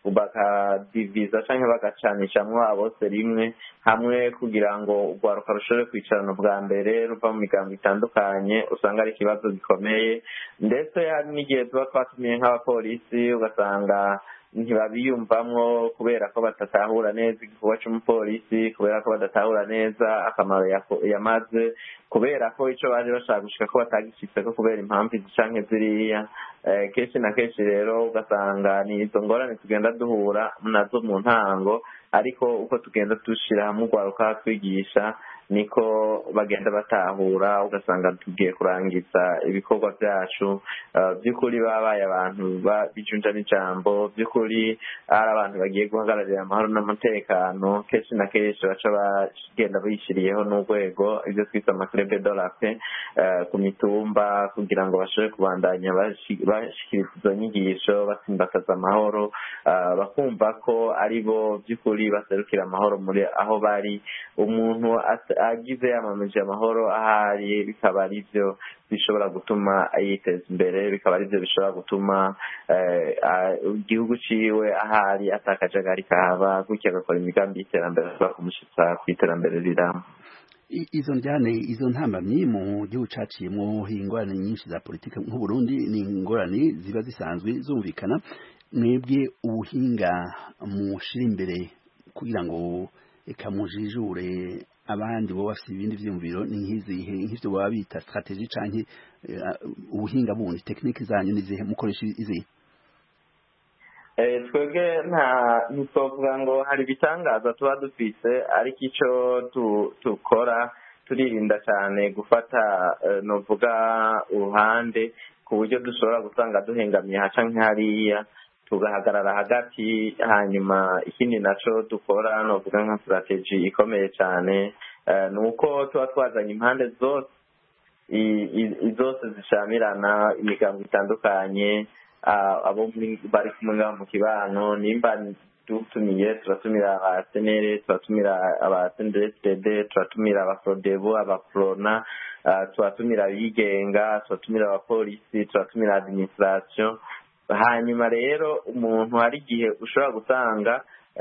bakadiviza cyangwa bagacanishamwo bose rimwe hamwe kugira ngo urwaruka rushobore kwicarana ubwa mbere ruva mu migambo itandukanye usanga ari ikibazo gikomeye ndetse hari n'igihe tuba twatumiye nk'abapolisi ugasanga ntibabiyumvamwo kubera ko badatahura neza igikorwa cy'umupolisi kubera ko badatahura neza akamaro yamaze kubera ko icyo baje bashaka gushika ko batagishitseko kubera impamvu izi canke ziriya kenshi na kenshi rero ugasanga ni izo ngorane tugenda duhura nazo mu ntango ariko uko tugenda dushira hamwe urwaruka twigisha niko bagenda batahura ugasanga tugiye kurangiza ibikorwa byacu by'ukuri babaye abantu bijunja n'ijambo by'ukuri ari abantu bagiye guhagararira amahoro n'umutekano kenshi na kenshi baca bagenda bishyiriyeho n'urwego ibyo twita amakrebe dolape ku mitumba kugira ngo bashobore kubandanya bashikiriza izo nyigisho basimbakaza amahoro bakumva ko ari bo by'ukuri baserukira amahoro muri aho bari umuntu agize yamamaje amahoro ahari bikaba ari byo bishobora gutuma yiteza imbere bikaba ari byo bishobora gutuma igihugu ciwe ahari atakajagari kahaba gutya agakora imigambi y'iterambere ashobora kumushitsa ku iterambere riramba
izo njyane izo ntambamyi mu gihugu caciyemwo ingorane nyinshi za politike nk'u Burundi ni ingorane ziba zisanzwe zumvikana mwebwe ubuhinga mushira imbere kugira ngo eka mujijure abandi bo bafite ibindi vyumviro ni nk'izihe nk'ivyo baba bita strategie canke ubuhinga bundi technique zanyu nizihe mukoresha izihe
twebwe nta ntitwovuga ngo hari ibitangaza tuba dufise ariko icyo dukora turirinda cyane gufata novuga uruhande ku buryo dushobora gusanga duhengamiye haca nk'hariya tugahagarara hagati hanyuma ikindi naco dukora novuga nka strategy ikomeye cyane ni uko tuba twazanye impande zose zose zishamirana imigambo itandukanye abo bari kumwe mu kibano nimba dutumiye turatumira aba senere turatumira aba sendesd turatumira aba frodebo aba frona turatumira abigenga turatumira abapolisi turatumira administration hanyuma rero umuntu hari igihe ushobora gusanga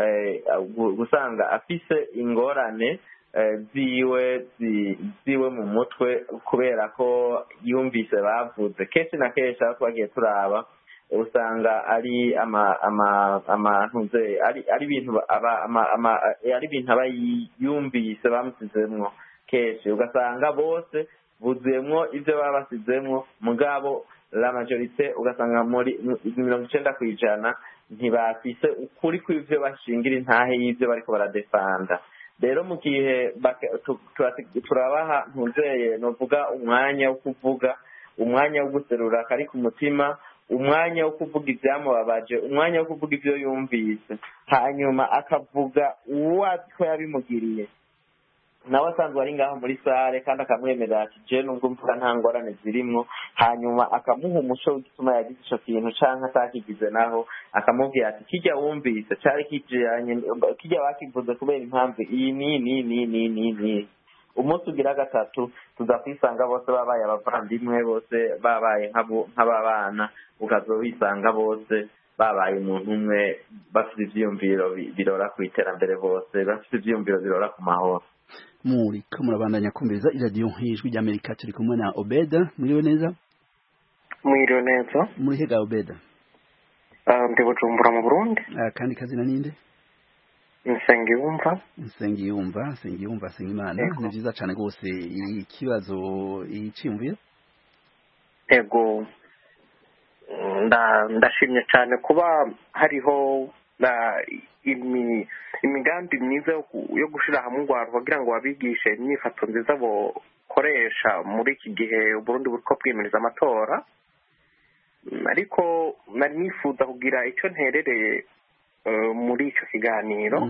gusanga afise ingorane ziwe ziwe mu mutwe kubera ko yumvise bavuze kenshi na kenshi aho twagiye turaba usanga ari ama ama amantuze ari ari ibintu aba ama ari ibintu aba yumvise bamusizemwo kenshi ugasanga bose buzuyemwo ivyo baba basizemwo mugabo la majorite ugasanga muri mirongo icenda kw'ijana ntibafise ukuri kw'ivyo bashingira intahe y'ivyo bariko baradefanda rero mu gihe turabaha ntuzeye novuga umwanya wo kuvuga umwanya wo guserura kari ku mutima umwanya wo kuvuga ibyamubabaje umwanya wo kuvuga ibyo yumvise hanyuma akavuga uwo ko yabimugiriye nawe asanzwe ari ngaho muri sare kandi akamwemerera ati je nubwo mvuga nta ngorane zirimwo hanyuma akamuha umuco w'igituma yagize ico kintu canke atakigize naho akamubwira ati kijya wumvise cari kijanye kijya bakivuze kubera impamvu iyi ni ni ni ni ni ni umunsi ugira gatatu tuza kwisanga bose babaye abavandimwe bose babaye nk'ababana ukazobisanga bose babaye umuntu umwe bafite ivyiyumviro birora ku iterambere bose bafite ivyiyumviro birora ku mahoro
muri ko murabandanya kumviriza iradiyo nk'ijwi ry'Amerika turi kumwe na Obeda muriwe neza
mwiriwe neza
muri hega Obeda
ndi Bujumbura mu Burundi
kandi kazina ninde
Nsengiyumva
Nsengiyumva Nsengiyumva Sengimana ni byiza cyane rwose ikibazo iciyumvira
ego ndashimye cyane kuba hariho imigambi myiza yo gushira hamwe urwaruka kugira ngo babigishe imyifato nziza bokoresha muri iki gihe Burundi buriko bwimiriza amatora ariko nari nifuza kugira icyo nterereye muri icyo kiganiro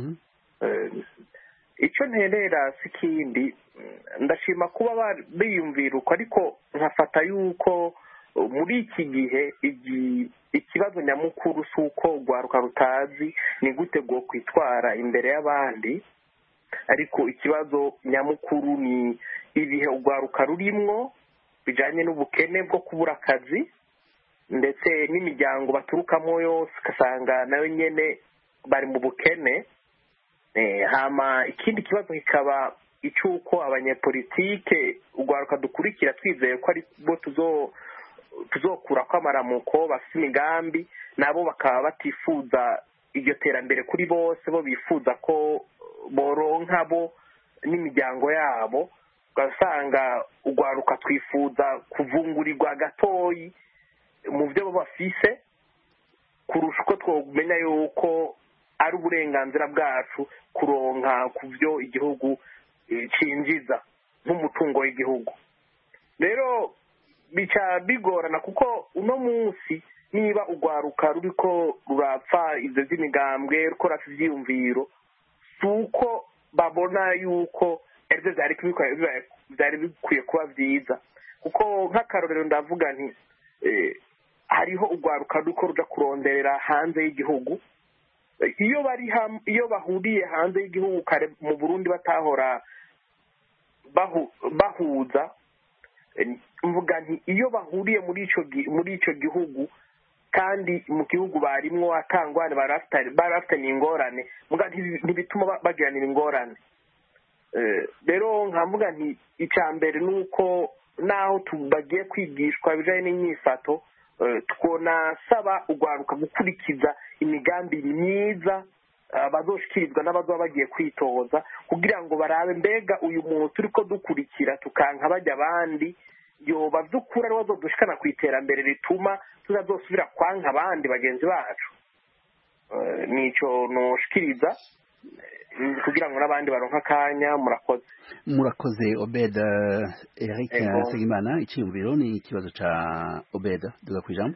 icyo nterera si kindi ndashima kuba biyumvira uko ariko nkafata yuko muri iki gihe ikibazo nyamukuru si uko urwaruka rutazi ni gute bwo kwitwara imbere y'abandi ariko ikibazo nyamukuru ni ibihe urwaruka rurimwo bijanye n'ubukene bwo kubura akazi ndetse n'imiryango baturukamo yose ugasanga nayo nyine bari mu bukene. Hama ikindi kibazo kikaba icy'uko abanyepolitike urwaruka dukurikira twizeye ko ari bo tuzokura ko amaramuko bafite imigambi nabo bakaba batifuza iryo terambere kuri bose, bo bifuza ko boronka bo n'imiryango yabo. ugasanga urwaruka twifuza kuvungurirwa gatoyi mu byo bafise kurusha uko twamenya yuko ari uburenganzira bwacu kuronka ku byo igihugu cinjiza nk'umutungo w'igihugu. Rero bica bigorana kuko uno munsi niba urwaruka ruriko rurapfa ivyo vy'imigambwe rukora ivyiyumviro suko babona yuko erivyo vyari bikwiye kuba vyiza, kuko nk'akarorero ndavuga nti hariho urwaruka ruriko ruja kuronderera hanze y'igihugu. Iyo bari iyo bahuriye hanze y'igihugu kare mu Burundi batahora bahuza, mvuga nti iyo bahuriye muri ico muri ico gihugu kandi mu gihugu barimwo atangwane barafite n'ingorane, mvuga ntibituma bagiranira ingorane. Rero nkamvuga nti icambere nuko naho tubagiye kwigishwa bijanye n'inyifato twona saba urwaruka gukurikiza imigambi myiza bazoshikirizwa n'abazoba bagiye kwitoza kugira ngo barabe mbega uyu muntu turiko dukurikira tukanka bajya abandi yoba vy'ukuri ari bazodushikana ku iterambere rituma tuzazosubira kwanka abandi bagenzi bacu. Nico noshikiriza kugira ngo n'abandi baronka akanya. Murakoze.
Murakoze Obed. Eric Nsengimana, icyumviro ni ikibazo ca Obed, duga kwijambo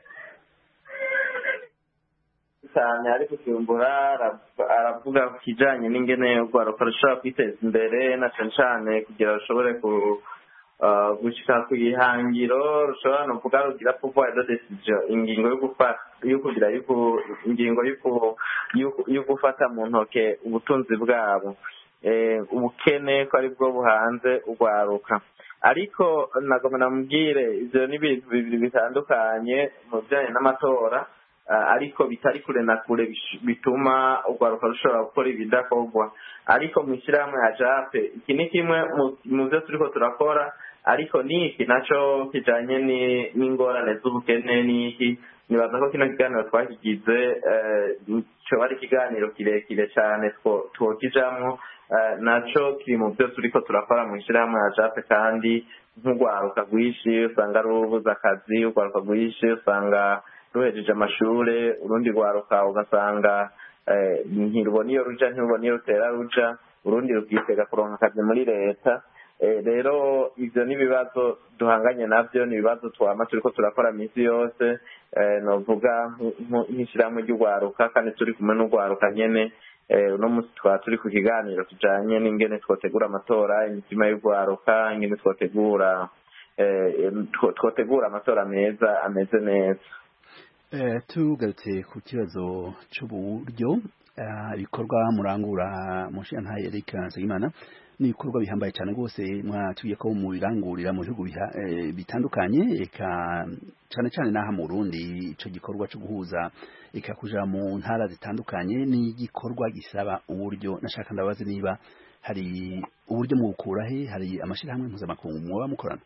cyane ariko kimbura aravuga ku kijanye n'ingene urwaruka rushobora kwiteza imbere na cane cane kugira rushobore ku gushika ku ihangiro rushobora no kuvuga rugira pouvoir de decision, ingingo yo gufata yo kugira yuko ingingo yuko yo gufata mu ntoke ubutunzi bwabo, ubukene ko ari bwo buhanze urwaruka. Ariko nagomba namubwire ivyo ni ibintu bibiri bitandukanye mu bijanye n'amatora, ariko bitari kure na kure bituma urwaruka rushobora gukora ibidakorwa. Ariko mu ishyirahamwe ya jape iki ni kimwe mu byo turiko turakora, ariko niki naco kijanye n'ingorane z'ubukene niki nibaza ko kino kiganiro twakigize cyo ari ikiganiro kirekire cyane twokijamwo, naco kiri mu byo turiko turakora mu ishyirahamwe ya jape. Kandi nk'urwaruka rwinshi usanga rubuza akazi, urwaruka rwinshi usanga ruhejeje amashure, urundi rwaruka ugasanga ntirubona iyo ruja ntirubona iyo rutera ruja, urundi rubwitega kuronka akazi muri leta. Rero ivyo n'ibibazo duhanganye navyo, n'ibibazo twama turiko turakora misi yose. Novuga nk'ishirahamwe ry'urwaruka kandi turi kumwe n'urwaruka nyene. Uno musi twaba turi ku kiganiro tujanye n'ingene twotegura amatora, imitima y'urwaruka, ingene twotegura twotegura amatora meza ameze neza.
Tugarutse ku kibazo cy'uburyo ibikorwa murangura mu nshinga Eric Nsengimana ni ibikorwa bihambaye cyane rwose, mwatuye ko mu birangurira mu bihugu bitandukanye, eka cyane cyane n'aha mu Burundi ico gikorwa cyo guhuza eka kuja mu ntara zitandukanye ni igikorwa gisaba uburyo. Nashaka ndabaze niba hari uburyo mu gukura he, hari amashirahamwe mpuzamakungu muba mukorana?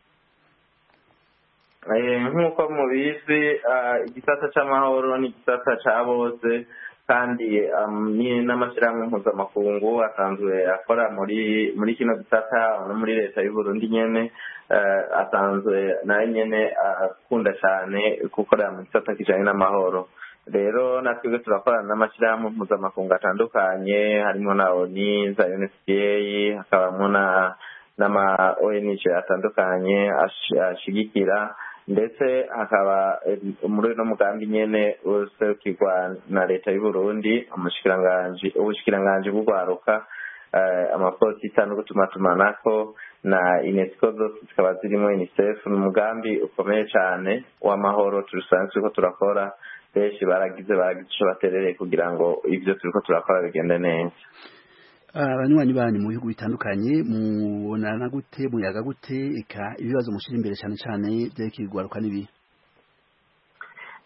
Nk'uko mubizi igisata c'amahoro ni igisata ca bose, kandi n'amashyirahamwe mpuzamakungu asanzwe akora muri muri kino gisata no muri leta y'u Burundi nyene asanzwe nayo nyene akunda cyane gukorera mu gisata kijanye n'amahoro. Rero natwe turakorana n'amashyirahamwe mpuzamakungu atandukanye, harimo na O N U, za U N F P A, hakabamo na n'ama O N G atandukanye ashigikira, ndetse hakaba muri no mugambi nyene userukirwa na leta y'u Burundi, umushikiranganje ubushikiranganje bw'urwaruka, amapolisi no gutumatumanako na UNESCO zose zikaba zirimo UNICEF. Umugambi ukomeye cyane w'amahoro turusanzwe turiko turakora, benshi baragize baragize ico baterereye kugira ngo ivyo turiko turakora bigende neza.
Abanywanyi banyu mu bihugu bitandukanye mubonana gute, muyaga gute, eka ibibazo mushira imbere cyane cyane byerekeye urwaruka nibi?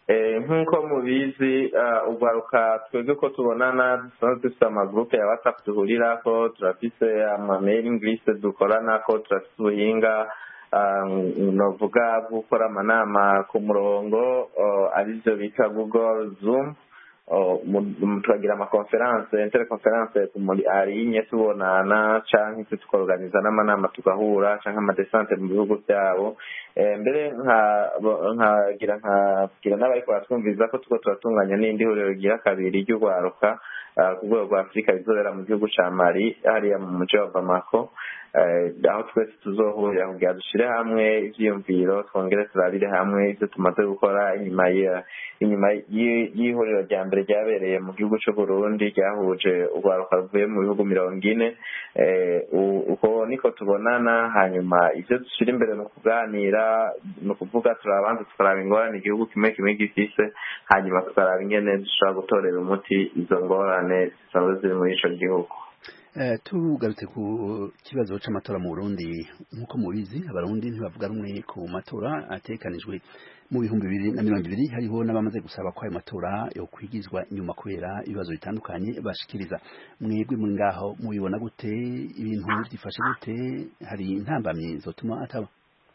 nk'uko mubizi urwaruka twebwe ko tubonana dusanzwe dufite amagurupe ya watsapu duhurirako, turafise amamailing list dukoranako, turafise ubuhinga novuga bwo gukora amanama ku murongo arivyo bita Google Zoom, turagira amakonferanse interconference arinye tubonana canke tukorganiza n'amanama tugahura canke amadesante mu bihugu byabo. Mbere nkagira nkagira n'abariko baratwumviriza ko tuko turatunganya n'indi huriro rigira kabiri ry'urwaruka ku rwego rwa Afurika rizobera mu gihugu ca Mali hariya mu muji wa Bamako, aho twese tuzohurira kugira dushire hamwe ivyiyumviro twongere turabire hamwe ivyo tumaze gukora inyuma inyuma y'ihuriro rya mbere ryabereye mu gihugu c'u Burundi ryahuje urwaruka ruvuye mu bihugu mirongo ine. Uko niko tubonana, hanyuma ivyo dushira imbere mu kuganira ni ukuvuga turabanza tukaraba ingorane igihugu kimwe kimwe gifise, hanyuma tukaraba ingene dushobora gutorera umuti izo ngorane zisanzwe ziri muri ico gihugu.
tugarutse ku kibazo c'amatora mu Burundi, nkuko mubizi abarundi ntibavuga rumwe ku matora atekanijwe mu bihumbi bibiri na mirongo ibiri. Hariho n'abamaze gusaba ko ayo matora yo kwigizwa inyuma kubera ibibazo bitandukanye bashikiriza. Mwebwe muri ngaho mubibona gute? Ibintu byifashe gute? Hari intambamye zotuma ataba?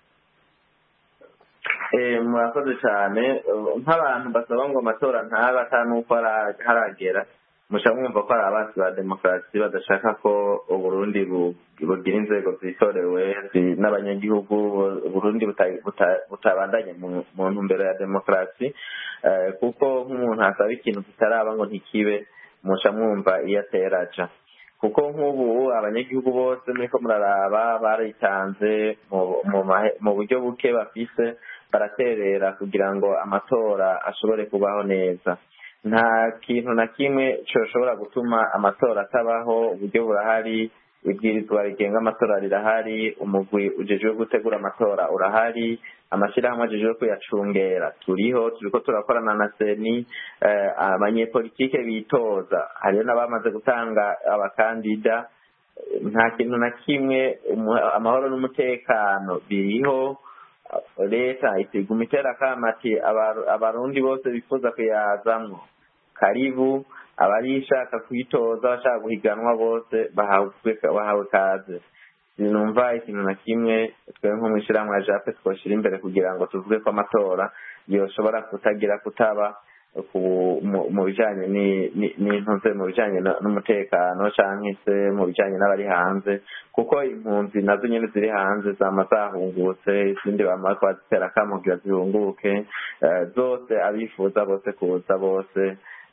Eh murakoze cyane. Nk'abantu basaba ngo amatora ntaba atanuko haragera, musha mwumva ko ari abansi ba demokarasi badashaka ko Uburundi bugira inzego zitorewe n'abanyagihugu, Burundi butabandanye mu ntumbero ya demokarasi, kuko nk'umuntu asaba ikintu kitaraba ngo ntikibe, musha mwumva iyo ateraja. Kuko nk'ubu abanyagihugu bose muriko muraraba baritanze mu buryo buke bafise, baraterera kugira ngo amatora ashobore kubaho neza. Nta kintu na kimwe coshobora gutuma amatora atabaho. Uburyo burahari, ibwirizwa rigenga amatora rirahari, umugwi ujejwe gutegura amatora urahari, amashirahamwe ajejwe kuyacungera turiho, turiko turakorana na seni. Abanyepolitike bitoza hariyo n'abamaze gutanga abakandida. Nta kintu na kimwe, amahoro n'umutekano biriho. Leta isiguma itera kamati abarundi bose bifuza kuyazamwo, karibu abarishaka kwitoza bashaka guhiganwa bose bahawe kaze. Sinumva ikintu na kimwe twe nko mwishirahamwe ya Jape twoshira imbere kugira ngo tuvuge ko amatora yoshobora kutagira kutaba mu bijanye n'intuze, mu bijanye n'umutekano canke se mu bijanye n'abari hanze, kuko impunzi nazo nyene ziri hanze zama zahungutse, izindi bama bazitera akamugira zihunguke. Zose abifuza bose kuza bose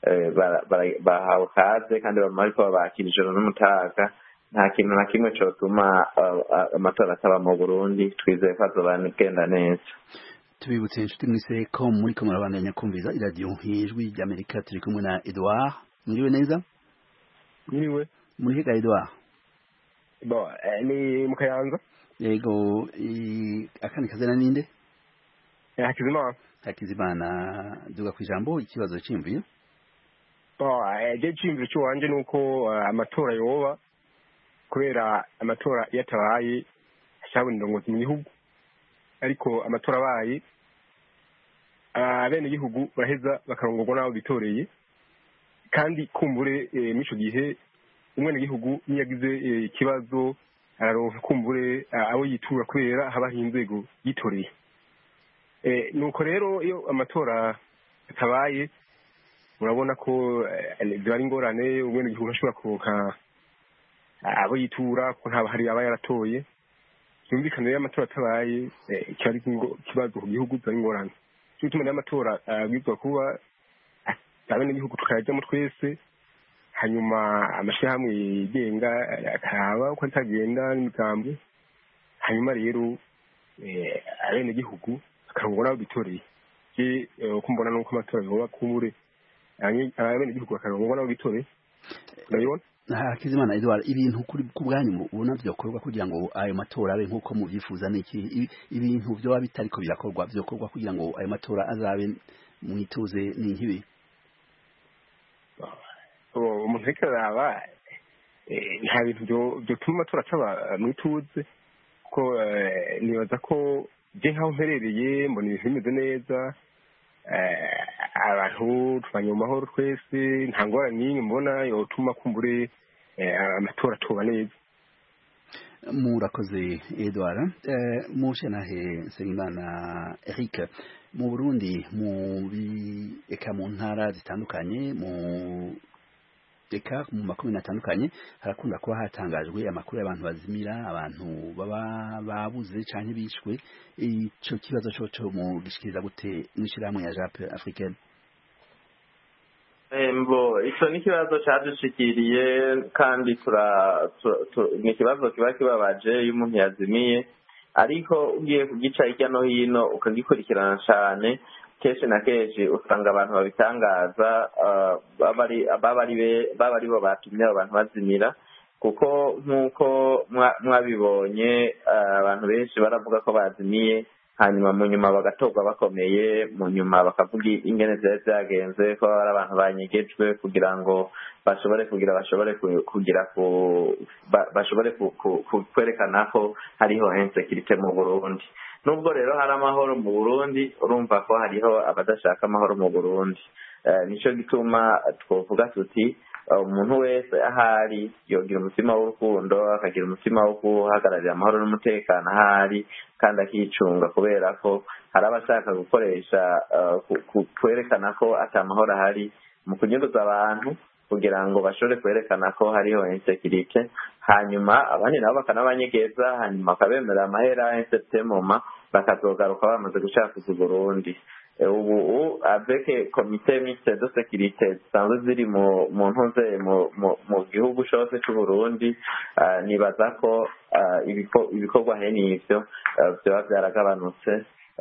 bahawe kaze kandi bama bariko babakira ijoro n'umutaga. Nta kintu na kimwe cotuma amatora ataba mu Burundi. Twizeye ko azobagenda neza.
Tubibutse inshuti mwese ko muri ko murabandanya kumviza iradiyo Ijwi ry'Amerika. Turi kumwe na Edouard. Mwiriwe neza?
Mwiriwe.
Muri higa Edouard?
Bo, ni mu Kayanza.
Yego, akandi kazana ninde?
Hakizimana.
Hakizimana, duga kwijambo ikibazo cyimvuye?
Bo, je cyimvuye cyo wanje nuko amatora yoba, kubera amatora yatabaye ashabona ndongozi mu gihugu. Ariko amatora abaye abene gihugu baraheza bakarongorwa nabo bitoreye, kandi kumbure mico gihe umwene gihugu niyagize ikibazo araronka kumbure abo yitura kubera haba hinzego yitoreye. Eh nuko rero iyo amatora atabaye murabona ko byari ngorane, umwene gihugu ashobora kuronka abo yitura ko ntaba hari aba yaratoye. Yumvikana rero amatora atabaye cyari kibazo ku gihugu byari ngorane. Cyo gituma amatora abwizwa kuba abene gihugu tukajyamo twese, hanyuma amashirahamwe yigenga akaba uko ntagenda n'imigambo, hanyuma rero abene gihugu akarongora bitoreye. Je uko mbona nuko amatora yoba kumure abene gihugu akarongora nabo bitoreye. Urabibona?
Hakizimana Edouard, ibintu kuri kubwanyu ubona byokorwa kugira ngo ayo matora abe nkuko muvyifuza niki? Ibintu byo babitariko birakorwa byokorwa kugira ngo ayo matora azabe mwituze ni nkibi?
Oh, umuntu rekaraba nta bintu byo byo tuma amatora ataba mwituze, ko nibaza ko je nkaho mperereye mbona ibintu bimeze neza. abantu tubanye mu mahoro twese nta ngorane n'imwe mbona yotuma kumbure amatora atoba neza.
Murakoze Edouard. Mushenahe Nsengimana Eric, mu Burundi mu eka mu ntara zitandukanye mu eka mu makomine atandukanye harakunda kuba hatangajwe amakuru y'abantu bazimira, abantu baba babuze canke bishwe. Ico kibazo coco mu gishikiriza gute n'ishirahamwe ya Jape Africaine?
Mbo ico ni kibazo cadushikiriye kandi tura ni kibazo kiba kibabaje iyo umuntu yazimiye, ariko ugiye kugica hirya no hino ukagikurikirana cane, kenshi na kenshi usanga abantu babitangaza babari babari bo batumye abantu bazimira, kuko nk'uko mwabibonye abantu benshi baravuga ko bazimiye hanyuma mu nyuma bagatorwa bakomeye, mu nyuma bakavuga ingene vyari vyagenze ko ari abantu banyegejwe kugira ngo bashobore kugira bashobore kugira ku bashobore kwerekana ko hariho insécurité mu Burundi. Nubwo rero hari amahoro mu Burundi, urumva ko hariho abadashaka amahoro mu Burundi. Nico gituma twovuga tuti umuntu wese ahari yogira umutima w'urukundo, akagira umutima wo guhagararira amahoro n'umutekano ahari kandi akicunga, kubera ko hari abashaka gukoresha kwerekana ko ata mahoro ahari mu kunyuruza abantu kugira ngo bashobore kwerekana ko hariho insécurité, hanyuma abandi nabo bakanabanyegeza, hanyuma bakabemera amahera insetemoma bakazogaruka bamaze gushaka Burundi. Ubu avec comité mixte de sécurité zisanzwe ziri mu ntuze mu gihugu cyose cy'u Burundi, nibaza ko ibikorwa he n'ivyo vyoba vyaragabanutse.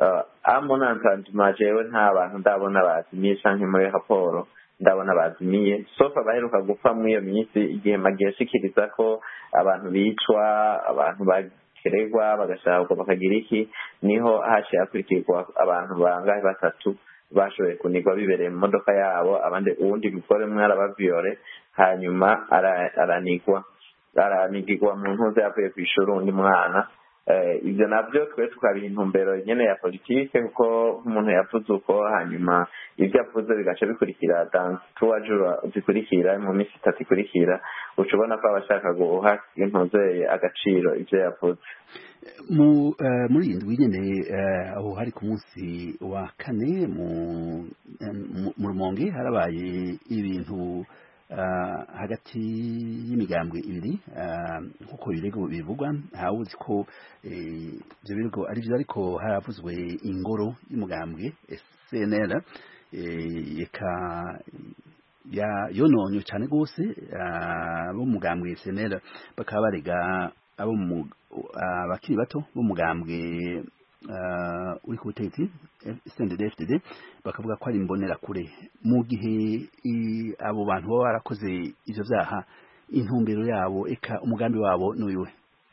Amona ntantuma jewe nta bantu ndabona bazimiye canke muri raporo ndabona bazimiye, sofa baheruka gupfa muri iyo minsi igihe magiye shikiriza ko abantu bicwa, abantu bakeregwa bagashaka bakagira iki, niho haciye hakurikirwa abantu bangahe batatu bashoboye kunigwa bibereye mu modoka yabo, abandi uwundi mugore umwe arabavyore, hanyuma aranigwa aranigirwa mu ntuze yavuye kw'ishuri undi mwana. Ibyo nabyo twe tukabiha intumbero nyene ya politike, kuko nk'umuntu yavuze uko hanyuma ibyo yavuze bigaca bikurikira dans trois jours zikurikira, mu minsi itatu ikurikira uca ubona ko abashaka guha intuze agaciro ivyo yavuze.
mu muri iyi ndwi nyene aho hari ku munsi wa kane mu mu Rumonge harabaye ibintu hagati y'imigambwe ibiri nkuko birego bivugwa, hawuzi ko ibyo birego ari byo, ariko haravuzwe ingoro y'umugambwe S N L eka ya yononyo cyane gose, bo mugambwe S N L bakaba barega abo abakiri bato bo mugambwe uri ku butegetsi C N D D F D D bakavuga ko ari imbonera kure. Mu gihe abo bantu baba barakoze ivyo vyaha, intumbero yabo eka umugambi wabo n'uyuhe?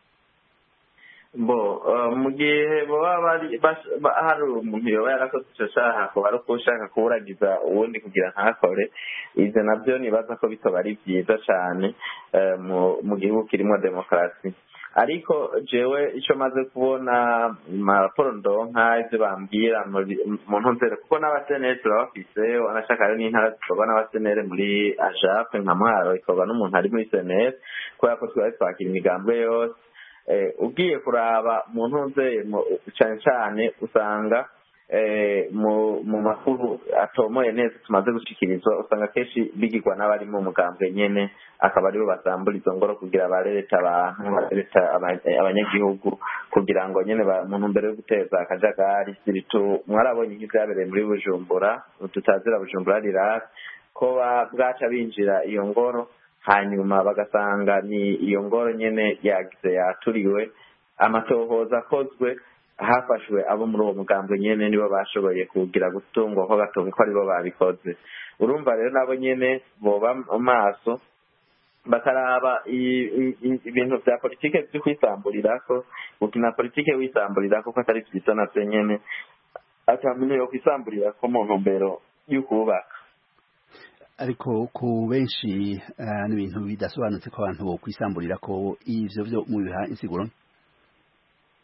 Bo mu gihe baba bari hari umuntu yoba yarakoze ico caha ko ari ushaka kuwuragiza uwundi kugira ntakore, ivyo navyo nibaza ko bitoba ari vyiza cane mu gihugu kirimo demokarasi. Ariko jewe ico maze kubona maraporo ndonka ivyo bambwira mu ntumbero, kuko n'abasenere turabafise, wanashaka rero n'intara zikorwa n'abasenere muri ajape nka Mwaro ikorwa n'umuntu ari muri senere, kubera ko twari twakira imigambwe yose. Ugiye kuraba mu ntuze cane cane usanga mu makuru atomoye neza tumaze gushikirizwa, usanga kenshi bigirwa n'abari mu mugambwe nyene, akaba aribo basambura izo ngoro kugira bareta abantu bareta abanyagihugu kugira ngo nyene mu ntumbero yo guteza akajagari. Siritu mwarabonye nk'ivyabereye muri Bujumbura, tutazira Bujumbura rirasi, ko bwaca binjira iyo ngoro hanyuma bagasanga ni iyo ngoro nyene yagize yaturiwe, amatohoza akozwe hafashwe abo muri uwo mugambwe nyene nibo bashoboye kugira gutungwa ko gatongo ko aribo babikoze. Urumva rero nabo nyene boba amaso bakaraba ibintu vya politike vyo kwisamburirako, ukina politike wisamburirako ko atari vyiza navyo nyene ata muntu yo kwisamburirako mu ntumbero y'ukubaka.
Ariko ku benshi n'ibintu bidasobanutse ko abantu bo kwisamburira ko ivyo vyo mu biha insiguro.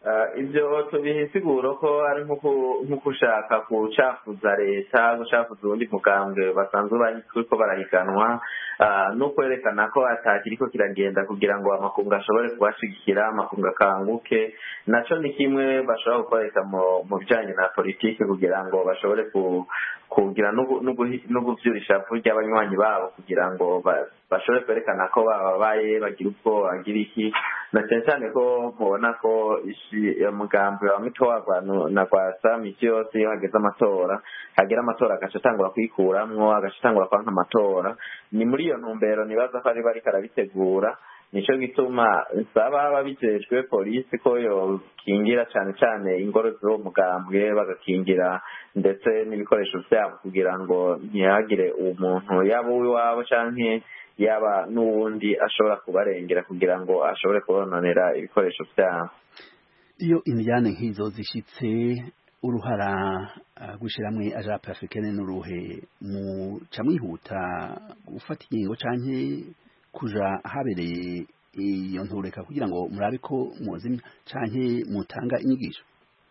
ibyo tubiha insiguro ko ari nko gushaka gucafuza leta gucafuza ubundi mugambwe basanzwe bariko barahiganwa no kwerekana ko atakiriko kiragenda kugira ngo amakungu ashobore kubashigikira amakungu akanguke naco ni kimwe bashobora gukoresha mu bijanye na politike kugira ngo bashobore kugira no guvyurisha vu ry'abanywanyi babo kugira ngo bashobore kwerekana ko bababaye bagira ubwo bagira iki na cyane cyane ko mubona ko umugambi wa mitwarwa na gwasa misi yose iyo hageze amatora hagera amatora agaca atangura kwikuramwo agaca atangura kwanka amatora ni muri iyo ntumbero nibaza ko ari bariko arabitegura nico gituma nsaba ababijejwe polisi ko yokingira cane cane ingoro z'uwo mugambwe bagakingira ndetse n'ibikoresho vyabo kugira ngo ntihagire umuntu yaba uw'iwabo canke yaba n'uwundi ashobora kubarengera kugira ngo ashobore kubononera ibikoresho vyabo.
Iyo indyane nk'izo zishitse uruhara gushiramwe ajape africaine n'uruhe muca mwihuta gufata ingingo canke kuja habereye iyo ntureka kugira ngo murabe ko muzimya canke mutanga inyigisho?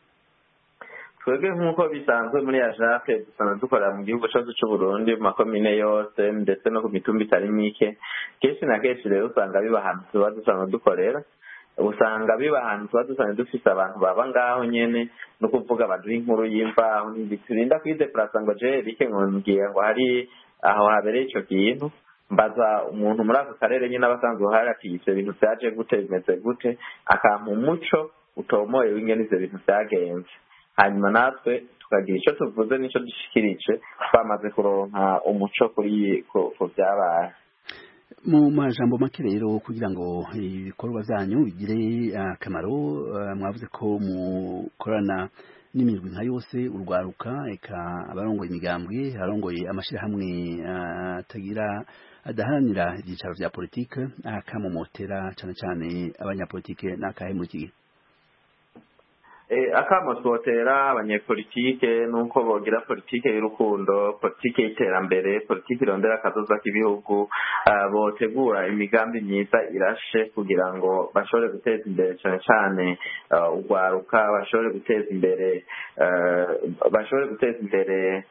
twebwe nk'uko bisanzwe muri ajape dusanzwe dukorera mu gihugu cyose cy'u Burundi mu makomine yose ndetse no ku mitumba itari mike kenshi na kenshi rero usanga biba ahantu tuba dusanzwe dukorera usanga biba ahantu tuba dusanzwe dufise abantu baba ngaho nyene no kuvuga baduha inkuru y'imvaho ntiturinda kwideplasa ngo je bike ngo ngiye ngo hari aho habereye ico kintu mbaza umuntu muri ako karere nyine abasanzwe hari ati ivyo bintu vyaje gute bimeze gute akampa umuco utomoye w'ingene ivyo bintu vyagenze hanyuma natwe tukagira icyo tuvuze n'icyo dushikirije twamaze kuronka umuco kuri ku byabaye.
Mu majambo make rero kugira ngo ibikorwa byanyu bigire akamaro mwavuze ko mukorana n'imirwi nka yose urwaruka eka abarongoye imigambwe abarongoye amashirahamwe atagira adaharanira ibyicaro vya politike akamomotera cyane cyane abanyapolitike n'akahe muri kigihe
akamo twotera abanyepolitike nuko bogira politike y'urukundo politike y'iterambere politike irondera akazoza k'ibihugu botegura imigambi myiza irashe kugira ngo bashobore guteza imbere cyane cyane urwaruka bashobore guteza imbere bashobore guteza imbere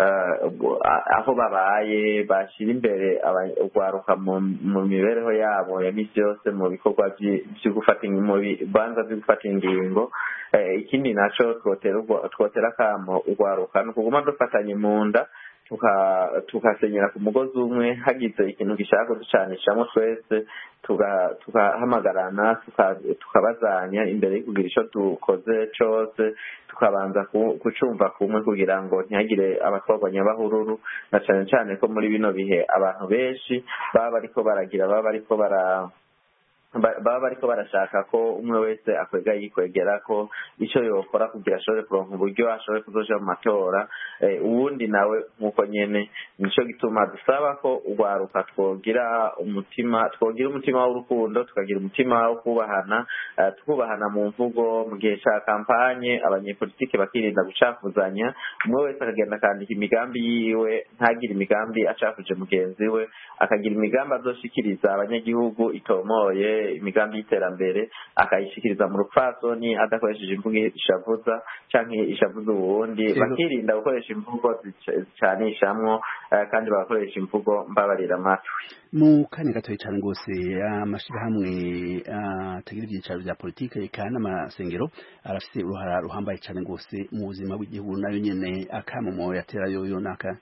aho babaye bashira imbere urwaruka mu mibereho yabo ya misi yose mu bikorwa byo gufata mu bibanza byo gufata ingingo. Ikindi naco twotera akamo urwaruka ni ukuguma dufatanye mu nda tukasenyera ku mugozi umwe hagize ikintu gishaka kuducanishamo twese tugahamagarana tukabazanya imbere yo kugira ico dukoze cose tukabanza kucumva kumwe kugira ngo ntihagire abatwarwanya bahururu na cane cane ko muri bino bihe abantu benshi baba bariko baragira baba bariko bara baba bariko barashaka ko umwe wese akwega yikwegera ko ico yokora kugira ashobore kuronka uburyo ashobore kuzoja mu matora uwundi nawe nkuko nyene nico gituma dusaba ko urwaruka twogira umutima twogira umutima w'urukundo tukagira umutima wo kubahana twubahana mu mvugo mu gihe ca kampanye abanyepolitike bakirinda gucafuzanya umwe wese akagenda akandika imigambi yiwe ntagire imigambi acafuje mugenzi we akagira imigambi azoshikiriza abanyagihugu itomoye imigambi y'iterambere akayishikiriza mu rupfasoni adakoresheje imvugo ishavuza canke ishavuza ubundi bakirinda gukoresha imvugo zicanishamwo kandi bagakoresha imvugo mbabarira amatwi.
Mu kanya gatoya cyane rwose amashirahamwe atagira ibyicaro vya politike kandi amasengero arafise uruhara ruhambaye cyane rwose mu buzima bw'igihugu nayo nyene akamomo yatera yoyo naka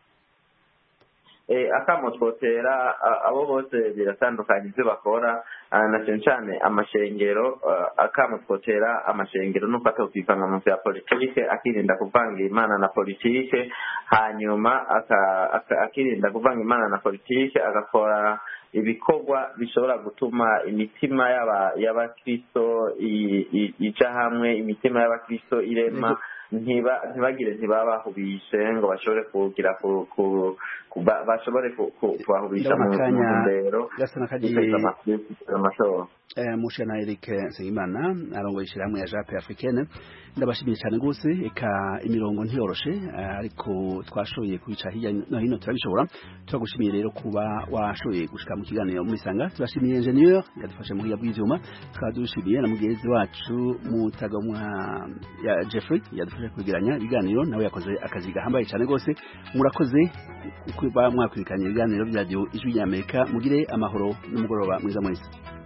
akamo twotera abo bose biratandukanye ivyo bakora na cyane cyane amashengero akamo twotera amashengero nuko atokivanga mu vya politike akirinda kuvanga imana na politike hanyuma akirinda kuvanga imana na politike agakora ibikorwa bishobora gutuma imitima y'abakristo ija hamwe imitima y'abakristo irema ntibagire ntibabahubishe ngo bashobore kugira bashobore kubahubisha mu ntumbero
gasa n'akagiye mushana Eric Nsengimana arongoye ishyirahamwe ya Jape Africaine ndabashimiye cyane gose eka imirongo ntiyoroshe ariko twashoboye kwica hirya no hino turabishobora turagushimiye rero kuba washoboye gushika mu kiganiro muri sanga turashimiye ingenieur yadufashe mu bw'ivyuma twadushimiye na mugenzi wacu mutagamwa ya Jeffrey yadufashe kugeranya ibiganiro nawe yakoze akazi gahambaye cyane gose murakoze kuba mwakwirikanye ibiganiro bya radio ijwi y'Amerika mugire amahoro n'umugoroba mwiza mwese